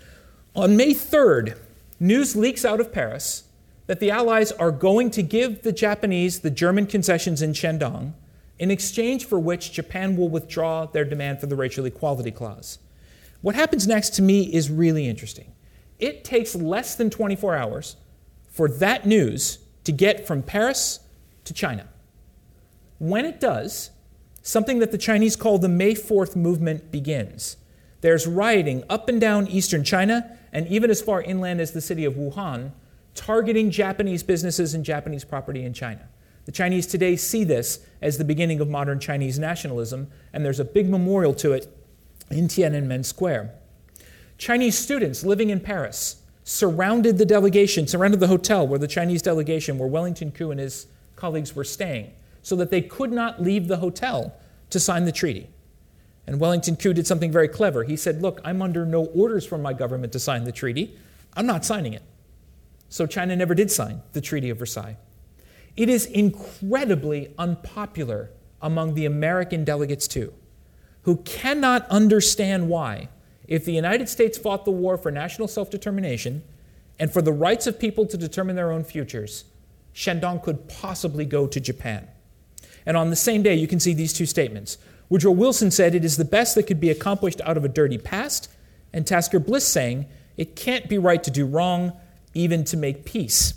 On May third, news leaks out of Paris that the Allies are going to give the Japanese the German concessions in Shandong, in exchange for which Japan will withdraw their demand for the Racial Equality Clause. What happens next to me is really interesting. It takes less than twenty-four hours for that news to get from Paris to China. When it does, something that the Chinese call the May fourth movement begins. There's rioting up and down eastern China, and even as far inland as the city of Wuhan, targeting Japanese businesses and Japanese property in China. The Chinese today see this as the beginning of modern Chinese nationalism, and there's a big memorial to it in Tiananmen Square. Chinese students living in Paris surrounded the delegation, surrounded the hotel where the Chinese delegation, where Wellington Koo and his colleagues were staying, so that they could not leave the hotel to sign the treaty. And Wellington Koo did something very clever. He said, look, I'm under no orders from my government to sign the treaty. I'm not signing it. So China never did sign the Treaty of Versailles. It is incredibly unpopular among the American delegates, too, who cannot understand why, if the United States fought the war for national self-determination and for the rights of people to determine their own futures, Shandong could possibly go to Japan. And on the same day, you can see these two statements. Woodrow Wilson said, it is the best that could be accomplished out of a dirty past, and Tasker Bliss saying, it can't be right to do wrong, even to make peace.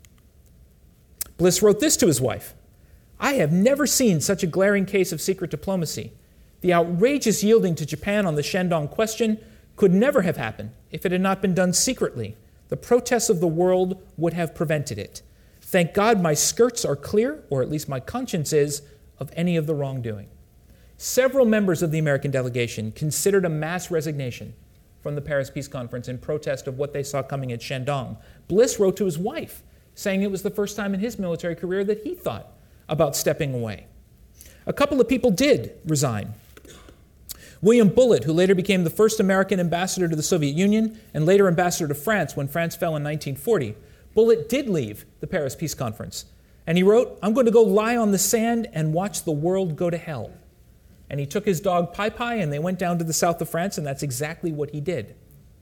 Bliss wrote this to his wife. I have never seen such a glaring case of secret diplomacy. The outrageous yielding to Japan on the Shandong question could never have happened if it had not been done secretly. The protests of the world would have prevented it. Thank God my skirts are clear, or at least my conscience is, of any of the wrongdoing. Several members of the American delegation considered a mass resignation from the Paris Peace Conference in protest of what they saw coming at Shandong. Bliss wrote to his wife, saying it was the first time in his military career that he thought about stepping away. A couple of people did resign. William Bullitt, who later became the first American ambassador to the Soviet Union and later ambassador to France when France fell in nineteen forty, Bullitt did leave the Paris Peace Conference. And he wrote, I'm going to go lie on the sand and watch the world go to hell. And he took his dog Pai Pai and they went down to the south of France, and that's exactly what he did.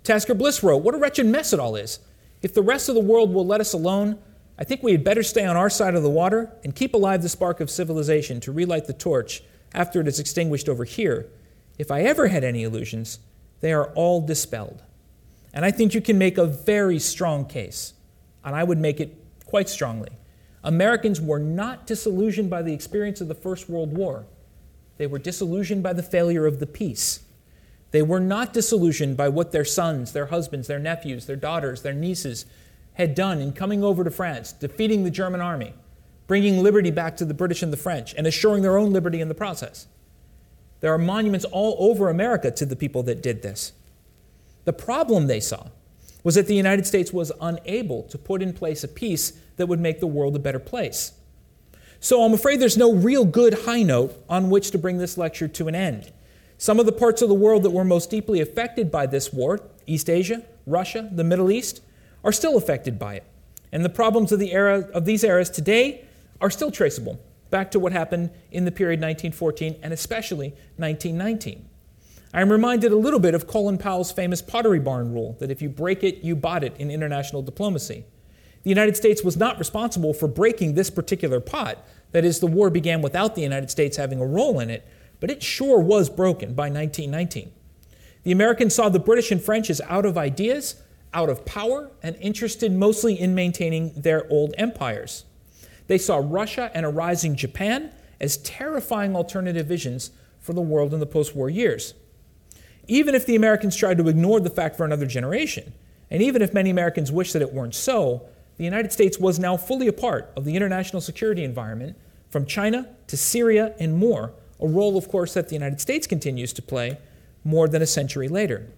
Tasker Bliss wrote, "What a wretched mess it all is. If the rest of the world will let us alone, I think we had better stay on our side of the water and keep alive the spark of civilization to relight the torch after it is extinguished over here. If I ever had any illusions, they are all dispelled." And I think you can make a very strong case, and I would make it quite strongly. Americans were not disillusioned by the experience of the First World War. They were disillusioned by the failure of the peace. They were not disillusioned by what their sons, their husbands, their nephews, their daughters, their nieces had done in coming over to France, defeating the German army, bringing liberty back to the British and the French, and assuring their own liberty in the process. There are monuments all over America to the people that did this. The problem they saw was that the United States was unable to put in place a peace that would make the world a better place. So I'm afraid there's no real good high note on which to bring this lecture to an end. Some of the parts of the world that were most deeply affected by this war, East Asia, Russia, the Middle East, are still affected by it. And the problems of the era of these eras today are still traceable back to what happened in the period nineteen fourteen and especially nineteen nineteen. I am reminded a little bit of Colin Powell's famous Pottery Barn rule, that if you break it, you bought it in international diplomacy. The United States was not responsible for breaking this particular pot. That is, the war began without the United States having a role in it, but it sure was broken by nineteen nineteen. The Americans saw the British and French as out of ideas, out of power, and interested mostly in maintaining their old empires. They saw Russia and a rising Japan as terrifying alternative visions for the world in the post-war years. Even if the Americans tried to ignore the fact for another generation, and even if many Americans wished that it weren't so, the United States was now fully a part of the international security environment, from China to Syria and more, a role, of course, that the United States continues to play more than a century later.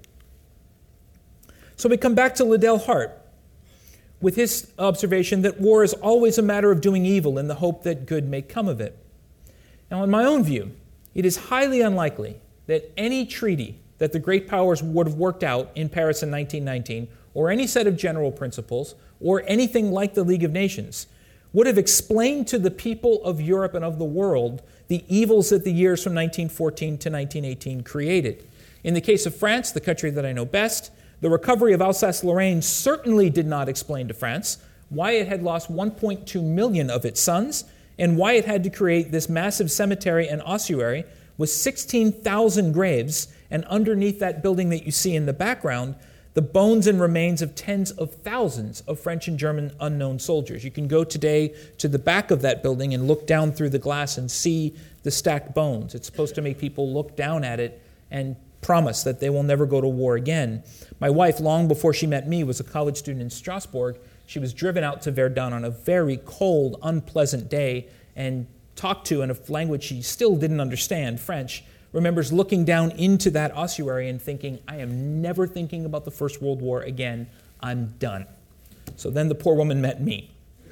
So we come back to Liddell Hart with his observation that war is always a matter of doing evil in the hope that good may come of it. Now, in my own view, it is highly unlikely that any treaty that the great powers would have worked out in Paris in nineteen nineteen, or any set of general principles, or anything like the League of Nations, would have explained to the people of Europe and of the world the evils that the years from nineteen fourteen to nineteen eighteen created. In the case of France, the country that I know best, the recovery of Alsace-Lorraine certainly did not explain to France why it had lost one point two million of its sons and why it had to create this massive cemetery and ossuary with sixteen thousand graves, and underneath that building that you see in the background, the bones and remains of tens of thousands of French and German unknown soldiers. You can go today to the back of that building and look down through the glass and see the stacked bones. It's supposed to make people look down at it and promise that they will never go to war again. My wife, long before she met me, was a college student in Strasbourg. She was driven out to Verdun on a very cold, unpleasant day and talked to in a language she still didn't understand, French, remembers looking down into that ossuary and thinking, I am never thinking about the First World War again. I'm done. So then the poor woman met me.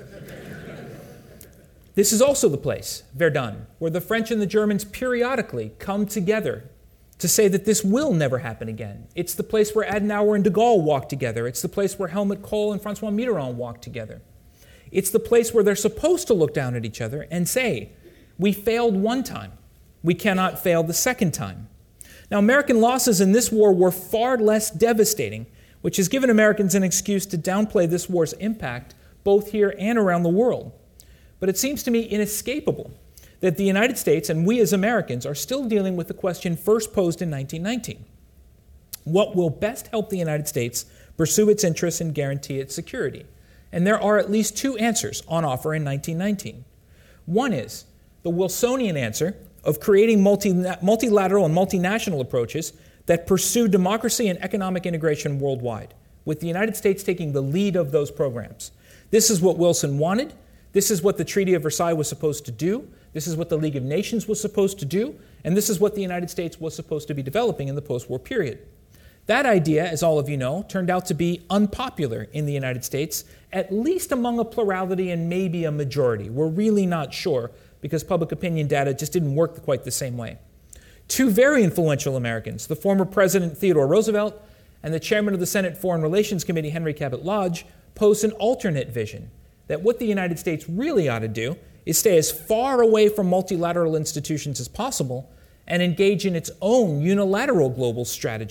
This is also the place, Verdun, where the French and the Germans periodically come together to say that this will never happen again. It's the place where Adenauer and de Gaulle walked together. It's the place where Helmut Kohl and François Mitterrand walked together. It's the place where they're supposed to look down at each other and say, we failed one time. We cannot fail the second time. Now, American losses in this war were far less devastating, which has given Americans an excuse to downplay this war's impact both here and around the world. But it seems to me inescapable that the United States and we as Americans are still dealing with the question first posed in nineteen nineteen. What will best help the United States pursue its interests and guarantee its security? And there are at least two answers on offer in nineteen nineteen. One is the Wilsonian answer of creating multi, multilateral and multinational approaches that pursue democracy and economic integration worldwide, with the United States taking the lead of those programs. This is what Wilson wanted. This is what the Treaty of Versailles was supposed to do. This is what the League of Nations was supposed to do. And this is what the United States was supposed to be developing in the post-war period. That idea, as all of you know, turned out to be unpopular in the United States, at least among a plurality and maybe a majority. We're really not sure, because public opinion data just didn't work quite the same way. Two very influential Americans, the former President Theodore Roosevelt and the chairman of the Senate Foreign Relations Committee, Henry Cabot Lodge, posed an alternate vision, that what the United States really ought to do is stay as far away from multilateral institutions as possible and engage in its own unilateral global strategy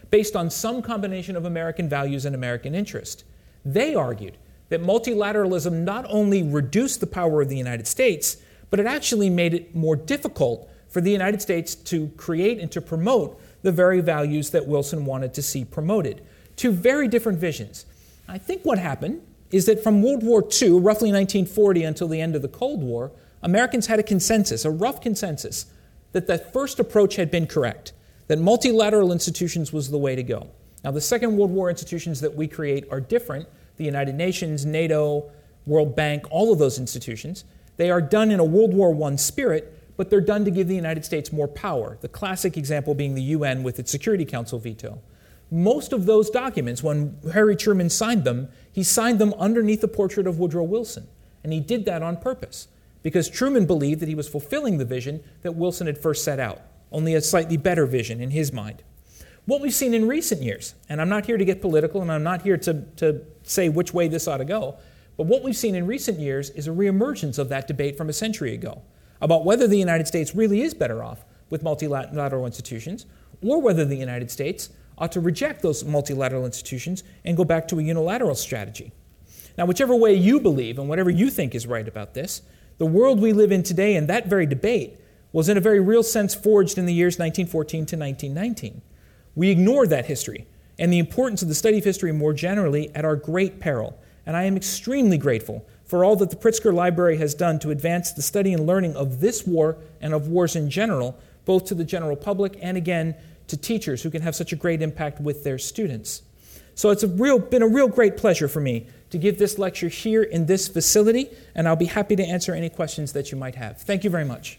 based on some combination of American values and American interest. They argued that multilateralism not only reduced the power of the United States, but it actually made it more difficult for the United States to create and to promote the very values that Wilson wanted to see promoted. Two very different visions. I think what happened is that from World War Two, roughly nineteen forty until the end of the Cold War, Americans had a consensus, a rough consensus, that the first approach had been correct, that multilateral institutions was the way to go. Now, the Second World War institutions that we create are different. The United Nations, NATO, World Bank, all of those institutions, they are done in a World War One spirit, but they're done to give the United States more power, the classic example being the U N with its Security Council veto. Most of those documents, when Harry Truman signed them, he signed them underneath the portrait of Woodrow Wilson. And he did that on purpose, because Truman believed that he was fulfilling the vision that Wilson had first set out, only a slightly better vision in his mind. What we've seen in recent years, and I'm not here to get political, and I'm not here to, to say which way this ought to go, but what we've seen in recent years is a reemergence of that debate from a century ago about whether the United States really is better off with multilateral institutions, or whether the United States ought to reject those multilateral institutions and go back to a unilateral strategy. Now, whichever way you believe and whatever you think is right about this, the world we live in today and that very debate was in a very real sense forged in the years nineteen fourteen to nineteen nineteen. We ignore that history and the importance of the study of history more generally at our great peril. And I am extremely grateful for all that the Pritzker Library has done to advance the study and learning of this war and of wars in general, both to the general public and, again, to teachers who can have such a great impact with their students. So it's a real, been a real great pleasure for me to give this lecture here in this facility, and I'll be happy to answer any questions that you might have. Thank you very much.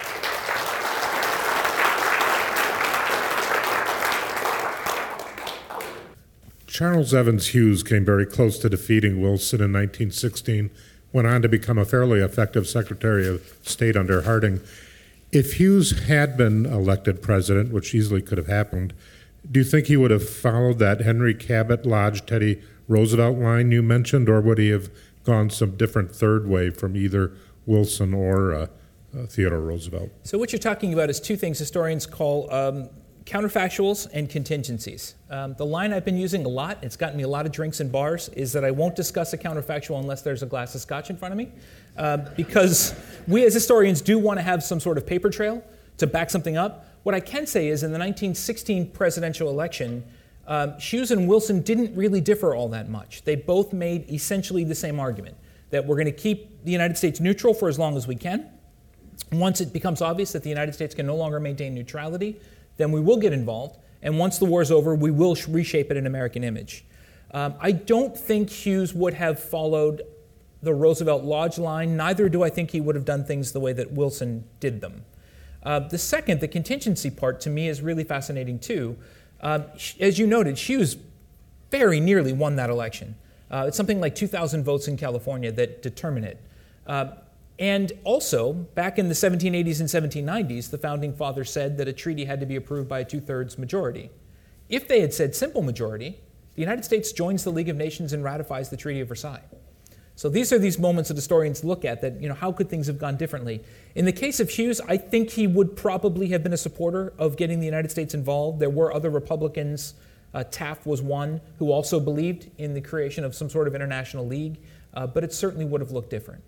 Charles Evans Hughes came very close to defeating Wilson in nineteen sixteen, went on to become a fairly effective Secretary of State under Harding. If Hughes had been elected president, which easily could have happened, do you think he would have followed that Henry Cabot Lodge, Teddy Roosevelt line you mentioned, or would he have gone some different third way from either Wilson or uh, uh, Theodore Roosevelt? So what you're talking about is two things historians call um, counterfactuals and contingencies. Um, the line I've been using a lot, it's gotten me a lot of drinks in bars, is that I won't discuss a counterfactual unless there's a glass of scotch in front of me, uh, because we as historians do want to have some sort of paper trail to back something up. What I can say is in the nineteen sixteen presidential election, um, Hughes and Wilson didn't really differ all that much. They both made essentially the same argument, that we're going to keep the United States neutral for as long as we can. Once it becomes obvious that the United States can no longer maintain neutrality, then we will get involved, and once the war's over, we will reshape it in American image. Um, I don't think Hughes would have followed the Roosevelt Lodge line, neither do I think he would have done things the way that Wilson did them. Uh, the second, the contingency part, to me is really fascinating too. Um, as you noted, Hughes very nearly won that election. Uh, it's something like two thousand votes in California that determine it. Uh, And also, back in the seventeen eighties and seventeen nineties, the Founding Fathers said that a treaty had to be approved by a two-thirds majority. If they had said simple majority, the United States joins the League of Nations and ratifies the Treaty of Versailles. So these are these moments that historians look at that, you know, how could things have gone differently? In the case of Hughes, I think he would probably have been a supporter of getting the United States involved. There were other Republicans, uh, Taft was one, who also believed in the creation of some sort of international league, uh, but it certainly would have looked different.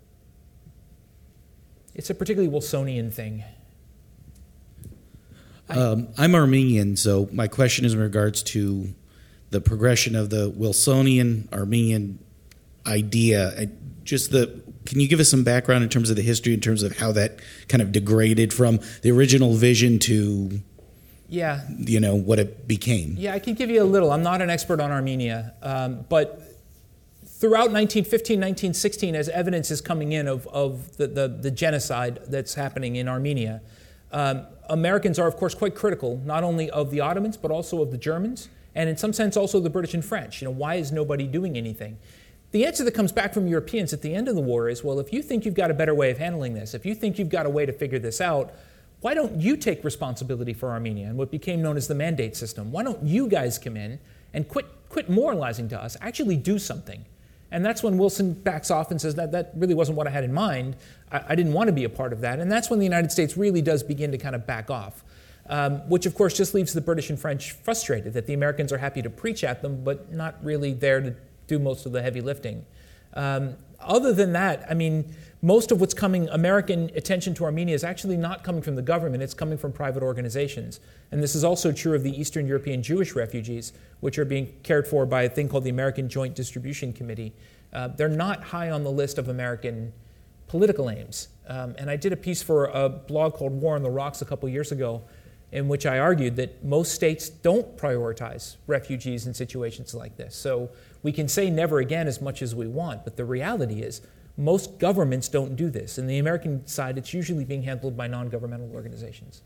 It's a particularly Wilsonian thing. Um, I'm Armenian, so my question is in regards to the progression of the Wilsonian Armenian idea. I, just the can you give us some background in terms of the history, in terms of how that kind of degraded from the original vision to, yeah, you know, what it became? Yeah, I can give you a little. I'm not an expert on Armenia, um, but throughout nineteen fifteen, nineteen sixteen, as evidence is coming in of, of the, the, the genocide that's happening in Armenia, um, Americans are, of course, quite critical, not only of the Ottomans, but also of the Germans, and in some sense also the British and French. You know, why is nobody doing anything? The answer that comes back from Europeans at the end of the war is, well, if you think you've got a better way of handling this, if you think you've got a way to figure this out, why don't you take responsibility for Armenia and what became known as the mandate system? Why don't you guys come in and quit, quit moralizing to us, actually do something? And that's when Wilson backs off and says, that that really wasn't what I had in mind. I, I didn't want to be a part of that. And that's when the United States really does begin to kind of back off. um, which of course just leaves the British and French frustrated that the Americans are happy to preach at them, but not really there to do most of the heavy lifting. Um, other than that, I mean, most of what's coming, American attention to Armenia is actually not coming from the government, it's coming from private organizations. And this is also true of the Eastern European Jewish refugees, which are being cared for by a thing called the American Joint Distribution Committee. Uh, they're not high on the list of American political aims. Um, and I did a piece for a blog called War on the Rocks a couple years ago, in which I argued that most states don't prioritize refugees in situations like this. So we can say never again as much as we want, but the reality is most governments don't do this. In the American side, it's usually being handled by non-governmental organizations.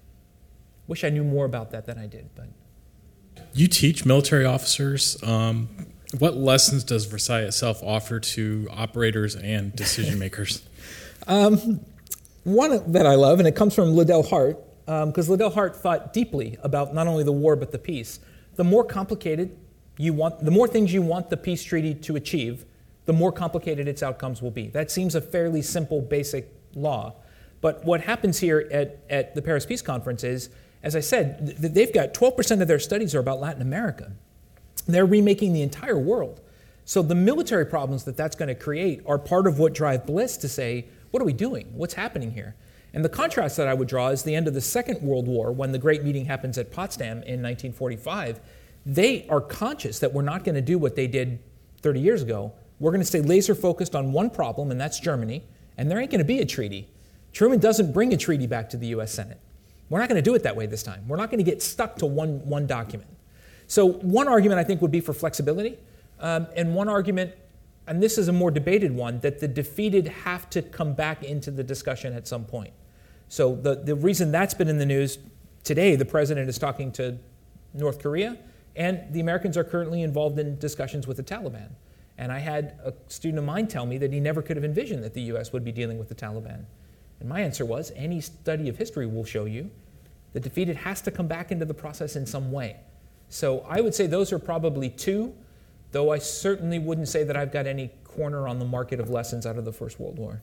Wish I knew more about that than I did, but. You teach military officers. Um, what lessons does Versailles itself offer to operators and decision makers? um, one that I love, and it comes from Liddell Hart, because um, Liddell Hart thought deeply about not only the war but the peace. The more complicated you want, the more things you want the peace treaty to achieve, the more complicated its outcomes will be. That seems a fairly simple, basic law. But what happens here at, at the Paris Peace Conference is, as I said, th- they've got twelve percent of their studies are about Latin America. They're remaking the entire world. So the military problems that that's going to create are part of what drive Bliss to say, what are we doing? What's happening here? And the contrast that I would draw is the end of the Second World War, when the great meeting happens at Potsdam in nineteen forty-five. They are conscious that we're not going to do what they did thirty years ago. We're going to stay laser focused on one problem, and that's Germany, and there ain't going to be a treaty. Truman doesn't bring a treaty back to the U S Senate. We're not going to do it that way this time. We're not going to get stuck to one, one document. So one argument, I think, would be for flexibility, um, and one argument, and this is a more debated one, that the defeated have to come back into the discussion at some point. So the, the reason that's been in the news today, the president is talking to North Korea, and the Americans are currently involved in discussions with the Taliban. And I had a student of mine tell me that he never could have envisioned that the U S would be dealing with the Taliban. And my answer was, any study of history will show you the defeated has to come back into the process in some way. So I would say those are probably two, though I certainly wouldn't say that I've got any corner on the market of lessons out of the First World War.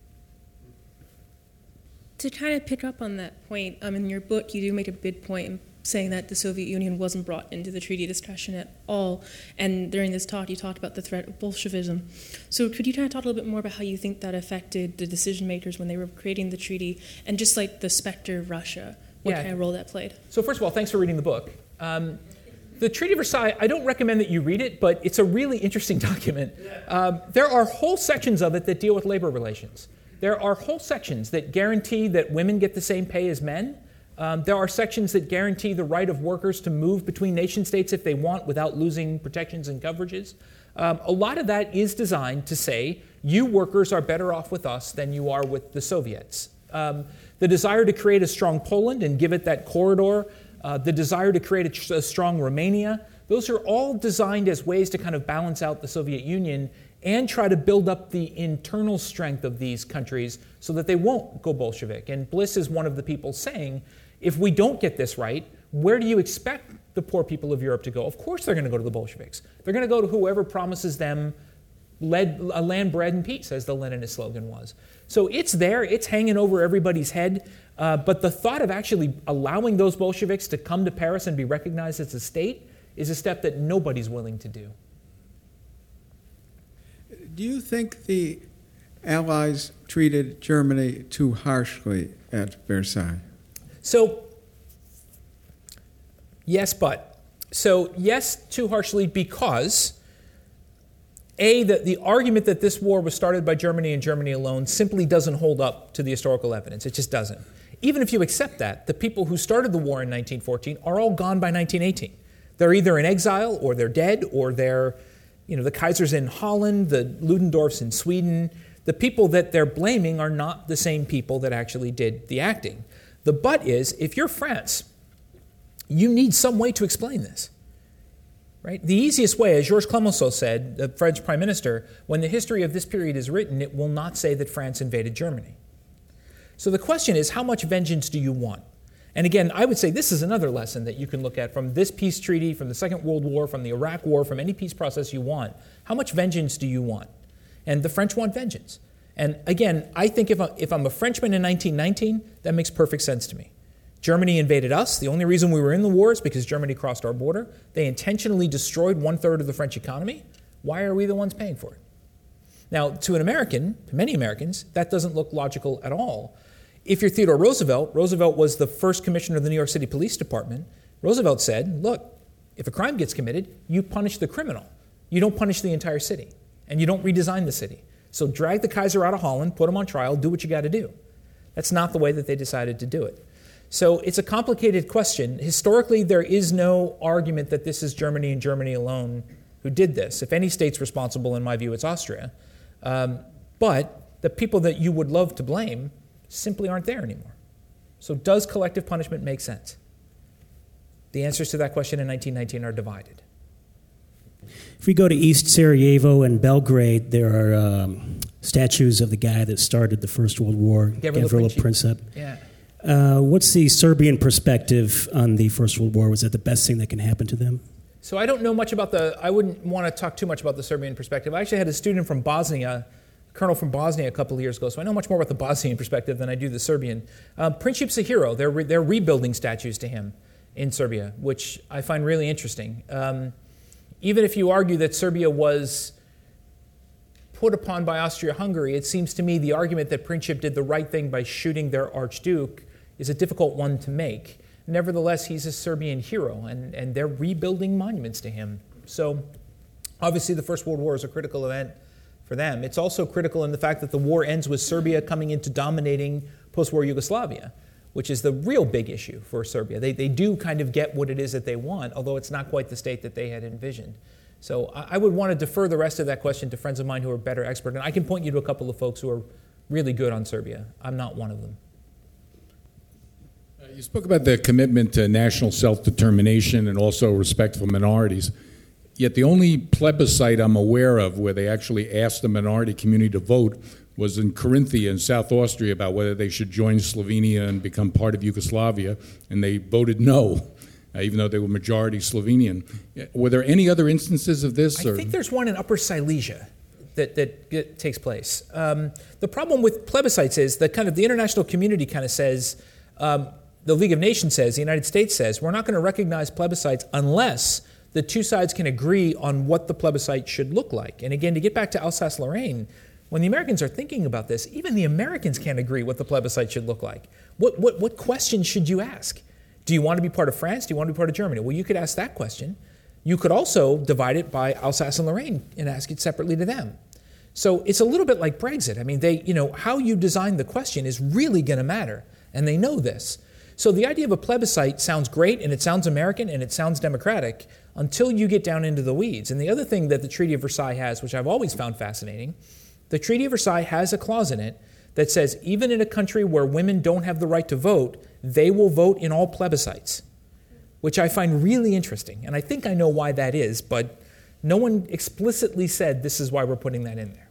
To kind of pick up on that point, um, in your book, you do make a big point in saying that the Soviet Union wasn't brought into the treaty discussion at all. And during this talk, you talked about the threat of Bolshevism. So could you kind of talk a little bit more about how you think that affected the decision makers when they were creating the treaty, and just like the specter of Russia, what yeah. kind of role that played? So first of all, thanks for reading the book. Um, the Treaty of Versailles, I don't recommend that you read it, but it's a really interesting document. Um, there are whole sections of it that deal with labor relations. There are whole sections that guarantee that women get the same pay as men. Um, there are sections that guarantee the right of workers to move between nation states if they want without losing protections and coverages. Um, a lot of that is designed to say, you workers are better off with us than you are with the Soviets. Um, the desire to create a strong Poland and give it that corridor, uh, the desire to create a, tr- a strong Romania, those are all designed as ways to kind of balance out the Soviet Union and try to build up the internal strength of these countries so that they won't go Bolshevik. And Bliss is one of the people saying, if we don't get this right, where do you expect the poor people of Europe to go? Of course they're going to go to the Bolsheviks. They're going to go to whoever promises them lead, a land, bread, and peace, as the Leninist slogan was. So it's there, it's hanging over everybody's head, uh, but the thought of actually allowing those Bolsheviks to come to Paris and be recognized as a state is a step that nobody's willing to do. Do you think the Allies treated Germany too harshly at Versailles? So, yes, but. So, yes, too harshly because, A, the, the argument that this war was started by Germany and Germany alone simply doesn't hold up to the historical evidence. It just doesn't. Even if you accept that, the people who started the war in nineteen fourteen are all gone by nineteen eighteen. They're either in exile, or they're dead, or they're, you know, the Kaiser's in Holland, the Ludendorff's in Sweden. The people that they're blaming are not the same people that actually did the acting. The but is, if you're France, you need some way to explain this, right? The easiest way, as Georges Clemenceau said, the French prime minister, when the history of this period is written, it will not say that France invaded Germany. So the question is, how much vengeance do you want? And again, I would say this is another lesson that you can look at from this peace treaty, from the Second World War, from the Iraq War, from any peace process you want. How much vengeance do you want? And the French want vengeance. And again, I think if, I, if I'm a Frenchman in nineteen nineteen, that makes perfect sense to me. Germany invaded us. The only reason we were in the war is because Germany crossed our border. They intentionally destroyed one-third of the French economy. Why are we the ones paying for it? Now, to an American, to many Americans, that doesn't look logical at all. If you're Theodore Roosevelt, Roosevelt was the first commissioner of the New York City Police Department. Roosevelt said, look, if a crime gets committed, you punish the criminal. You don't punish the entire city, and you don't redesign the city. So drag the Kaiser out of Holland, put him on trial, do what you got to do. That's not the way that they decided to do it. So it's a complicated question. Historically, there is no argument that this is Germany and Germany alone who did this. If any state's responsible, in my view, it's Austria. Um, but the people that you would love to blame simply aren't there anymore. So does collective punishment make sense? The answers to that question in nineteen nineteen are divided. If we go to East Sarajevo and Belgrade, there are um, statues of the guy that started the First World War, Gavrilo Princip. Yeah. Uh, what's the Serbian perspective on the First World War? Was that the best thing that can happen to them? So I don't know much about the, I wouldn't want to talk too much about the Serbian perspective. I actually had a student from Bosnia, a colonel from Bosnia a couple of years ago, so I know much more about the Bosnian perspective than I do the Serbian. Um, Princip's a hero. They're, re- they're rebuilding statues to him in Serbia, which I find really interesting. Um, even if you argue that Serbia was put upon by Austria-Hungary, it seems to me the argument that Princip did the right thing by shooting their archduke is a difficult one to make. Nevertheless, he's a Serbian hero, and, and they're rebuilding monuments to him. So obviously the First World War is a critical event for them. It's also critical in the fact that the war ends with Serbia coming into dominating post-war Yugoslavia, which is the real big issue for Serbia. They, they do kind of get what it is that they want, although it's not quite the state that they had envisioned. So I, I would want to defer the rest of that question to friends of mine who are better expert, and I can point you to a couple of folks who are really good on Serbia. I'm not one of them. You spoke about the commitment to national self-determination and also respect for minorities. Yet the only plebiscite I'm aware of where they actually asked the minority community to vote was in Carinthia in South Austria about whether they should join Slovenia and become part of Yugoslavia, and they voted no, uh, even though they were majority Slovenian. Were there any other instances of this? I or? think there's one in Upper Silesia that, that, that takes place. Um, the problem with plebiscites is that kind of the international community kind of says, um, the League of Nations says, the United States says, we're not going to recognize plebiscites unless the two sides can agree on what the plebiscite should look like. And again, to get back to Alsace-Lorraine, when the Americans are thinking about this, even the Americans can't agree what the plebiscite should look like. What, what, what question should you ask? Do you want to be part of France? Do you want to be part of Germany? Well, you could ask that question. You could also divide it by Alsace and Lorraine and ask it separately to them. So it's a little bit like Brexit. I mean, they, you know, how you design the question is really going to matter, and they know this. So the idea of a plebiscite sounds great, and it sounds American, and it sounds democratic until you get down into the weeds. And the other thing that the Treaty of Versailles has, which I've always found fascinating, the Treaty of Versailles has a clause in it that says even in a country where women don't have the right to vote, they will vote in all plebiscites, which I find really interesting. And I think I know why that is, but no one explicitly said this is why we're putting that in there.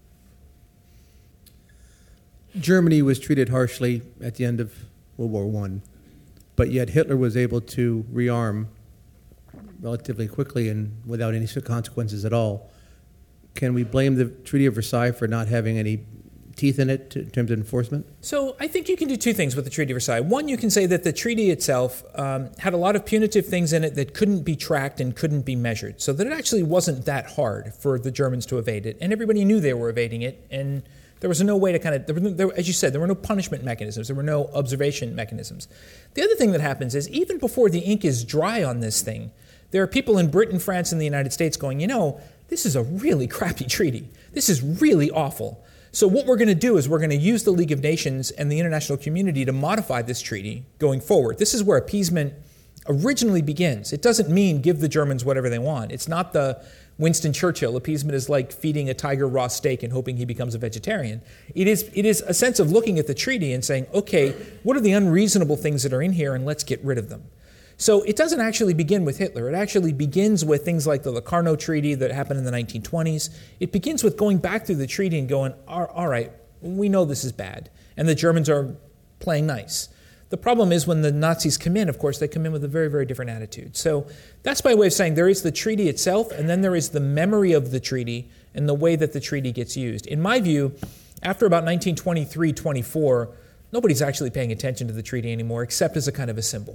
Germany was treated harshly at the end of World War One, but yet Hitler was able to rearm relatively quickly and without any consequences at all. Can we blame the Treaty of Versailles for not having any teeth in it in terms of enforcement? So I think you can do two things with the Treaty of Versailles. One, you can say that the treaty itself um, had a lot of punitive things in it that couldn't be tracked and couldn't be measured, so that it actually wasn't that hard for the Germans to evade it, and everybody knew they were evading it, and there was no way to kind of, there were no, there, as you said, there were no punishment mechanisms, there were no observation mechanisms. The other thing that happens is even before the ink is dry on this thing, there are people in Britain, France, and the United States going, you know, this is a really crappy treaty. This is really awful. So what we're going to do is we're going to use the League of Nations and the international community to modify this treaty going forward. This is where appeasement originally begins. It doesn't mean give the Germans whatever they want. It's not the Winston Churchill, appeasement is like feeding a tiger raw steak and hoping he becomes a vegetarian. It is, it is a sense of looking at the treaty and saying, okay, what are the unreasonable things that are in here and let's get rid of them. So it doesn't actually begin with Hitler. It actually begins with things like the Locarno Treaty that happened in the nineteen twenties. It begins with going back through the treaty and going, all right, we know this is bad. And the Germans are playing nice. The problem is when the Nazis come in, of course, they come in with a very, very different attitude. So that's by way of saying there is the treaty itself, and then there is the memory of the treaty and the way that the treaty gets used. In my view, after about nineteen twenty-three twenty-four, nobody's actually paying attention to the treaty anymore, except as a kind of a symbol.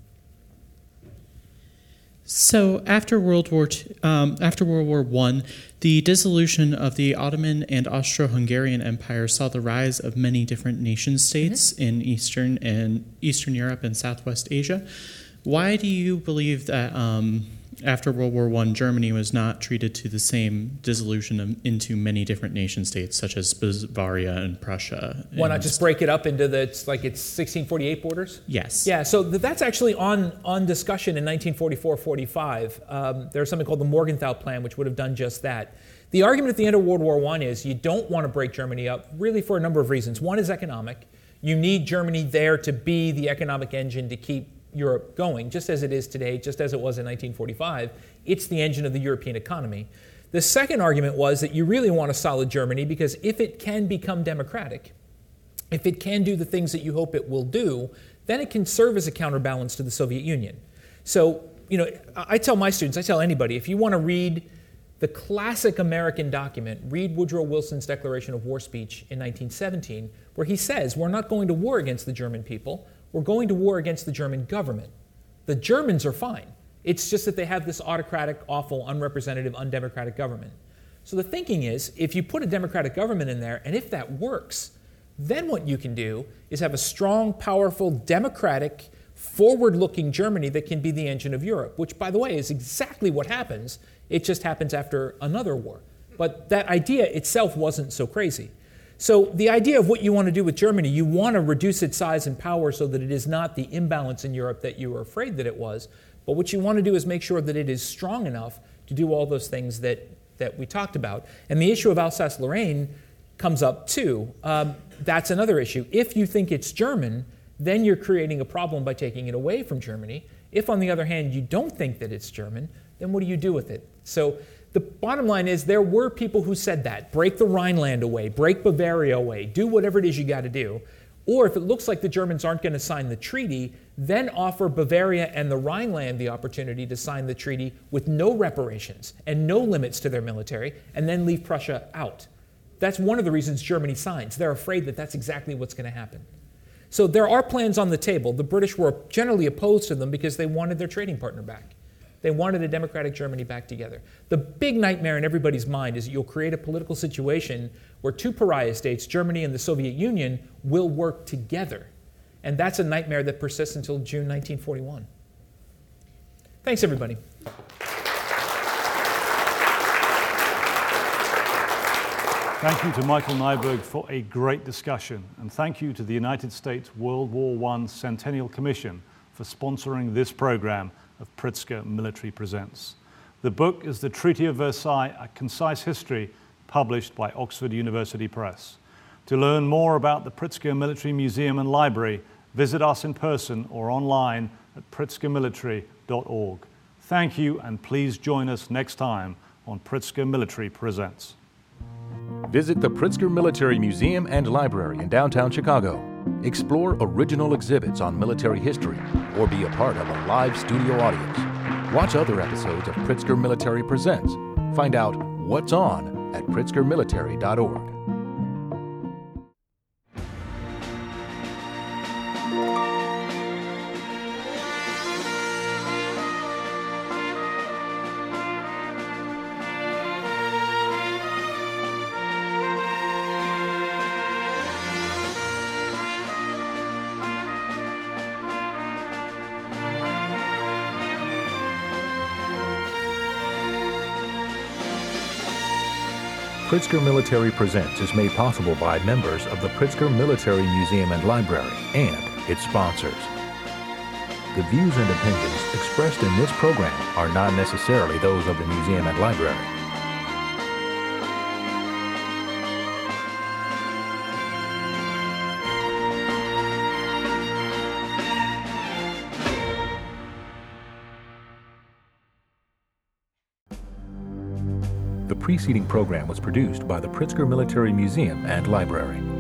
So after World War Two, um, after World War One, the dissolution of the Ottoman and Austro-Hungarian Empire saw the rise of many different nation states mm-hmm. in Eastern and Eastern Europe and Southwest Asia. Why do you believe that um, after World War One, Germany was not treated to the same dissolution of, into many different nation states, such as Bavaria and Prussia? Why not just break it up into the it's like it's sixteen forty-eight borders? Yes. Yeah. So th- that's actually on on discussion in nineteen forty-four forty-five. Um, there's something called the Morgenthau Plan, which would have done just that. The argument at the end of World War One is you don't want to break Germany up, really for a number of reasons. One is economic. You need Germany there to be the economic engine to keep Europe going, just as it is today, just as it was in nineteen forty-five. It's the engine of the European economy. The second argument was that you really want a solid Germany because if it can become democratic, if it can do the things that you hope it will do, then it can serve as a counterbalance to the Soviet Union. So, you know, I tell my students, I tell anybody, if you want to read the classic American document, read Woodrow Wilson's Declaration of War speech in nineteen seventeen, where he says, we're not going to war against the German people, we're going to war against the German government. The Germans are fine. It's just that they have this autocratic, awful, unrepresentative, undemocratic government. So the thinking is, if you put a democratic government in there, and if that works, then what you can do is have a strong, powerful, democratic, forward-looking Germany that can be the engine of Europe, which, by the way, is exactly what happens. It just happens after another war. But that idea itself wasn't so crazy. So the idea of what you want to do with Germany, you want to reduce its size and power so that it is not the imbalance in Europe that you were afraid that it was. But what you want to do is make sure that it is strong enough to do all those things that, that we talked about. And the issue of Alsace-Lorraine comes up too. Um, that's another issue. If you think it's German, then you're creating a problem by taking it away from Germany. If, on the other hand, you don't think that it's German, then what do you do with it? So the bottom line is there were people who said that. Break the Rhineland away. Break Bavaria away. Do whatever it is you got to do. Or if it looks like the Germans aren't going to sign the treaty, then offer Bavaria and the Rhineland the opportunity to sign the treaty with no reparations and no limits to their military, and then leave Prussia out. That's one of the reasons Germany signs. They're afraid that that's exactly what's going to happen. So there are plans on the table. The British were generally opposed to them because they wanted their trading partner back. They wanted a democratic Germany back together. The big nightmare in everybody's mind is that you'll create a political situation where two pariah states, Germany and the Soviet Union, will work together. And that's a nightmare that persists until June nineteen forty-one. Thanks, everybody. Thank you to Michael Nyberg for a great discussion. And thank you to the United States World War One Centennial Commission for sponsoring this program of Pritzker Military Presents. The book is The Treaty of Versailles, A Concise History, published by Oxford University Press. To learn more about the Pritzker Military Museum and Library, visit us in person or online at pritzker military dot org. Thank you, and please join us next time on Pritzker Military Presents. Visit the Pritzker Military Museum and Library in downtown Chicago. Explore original exhibits on military history or be a part of a live studio audience. Watch other episodes of Pritzker Military Presents. Find out what's on at pritzker military dot org. Pritzker Military Presents is made possible by members of the Pritzker Military Museum and Library and its sponsors. The views and opinions expressed in this program are not necessarily those of the museum and library. The preceding program was produced by the Pritzker Military Museum and Library.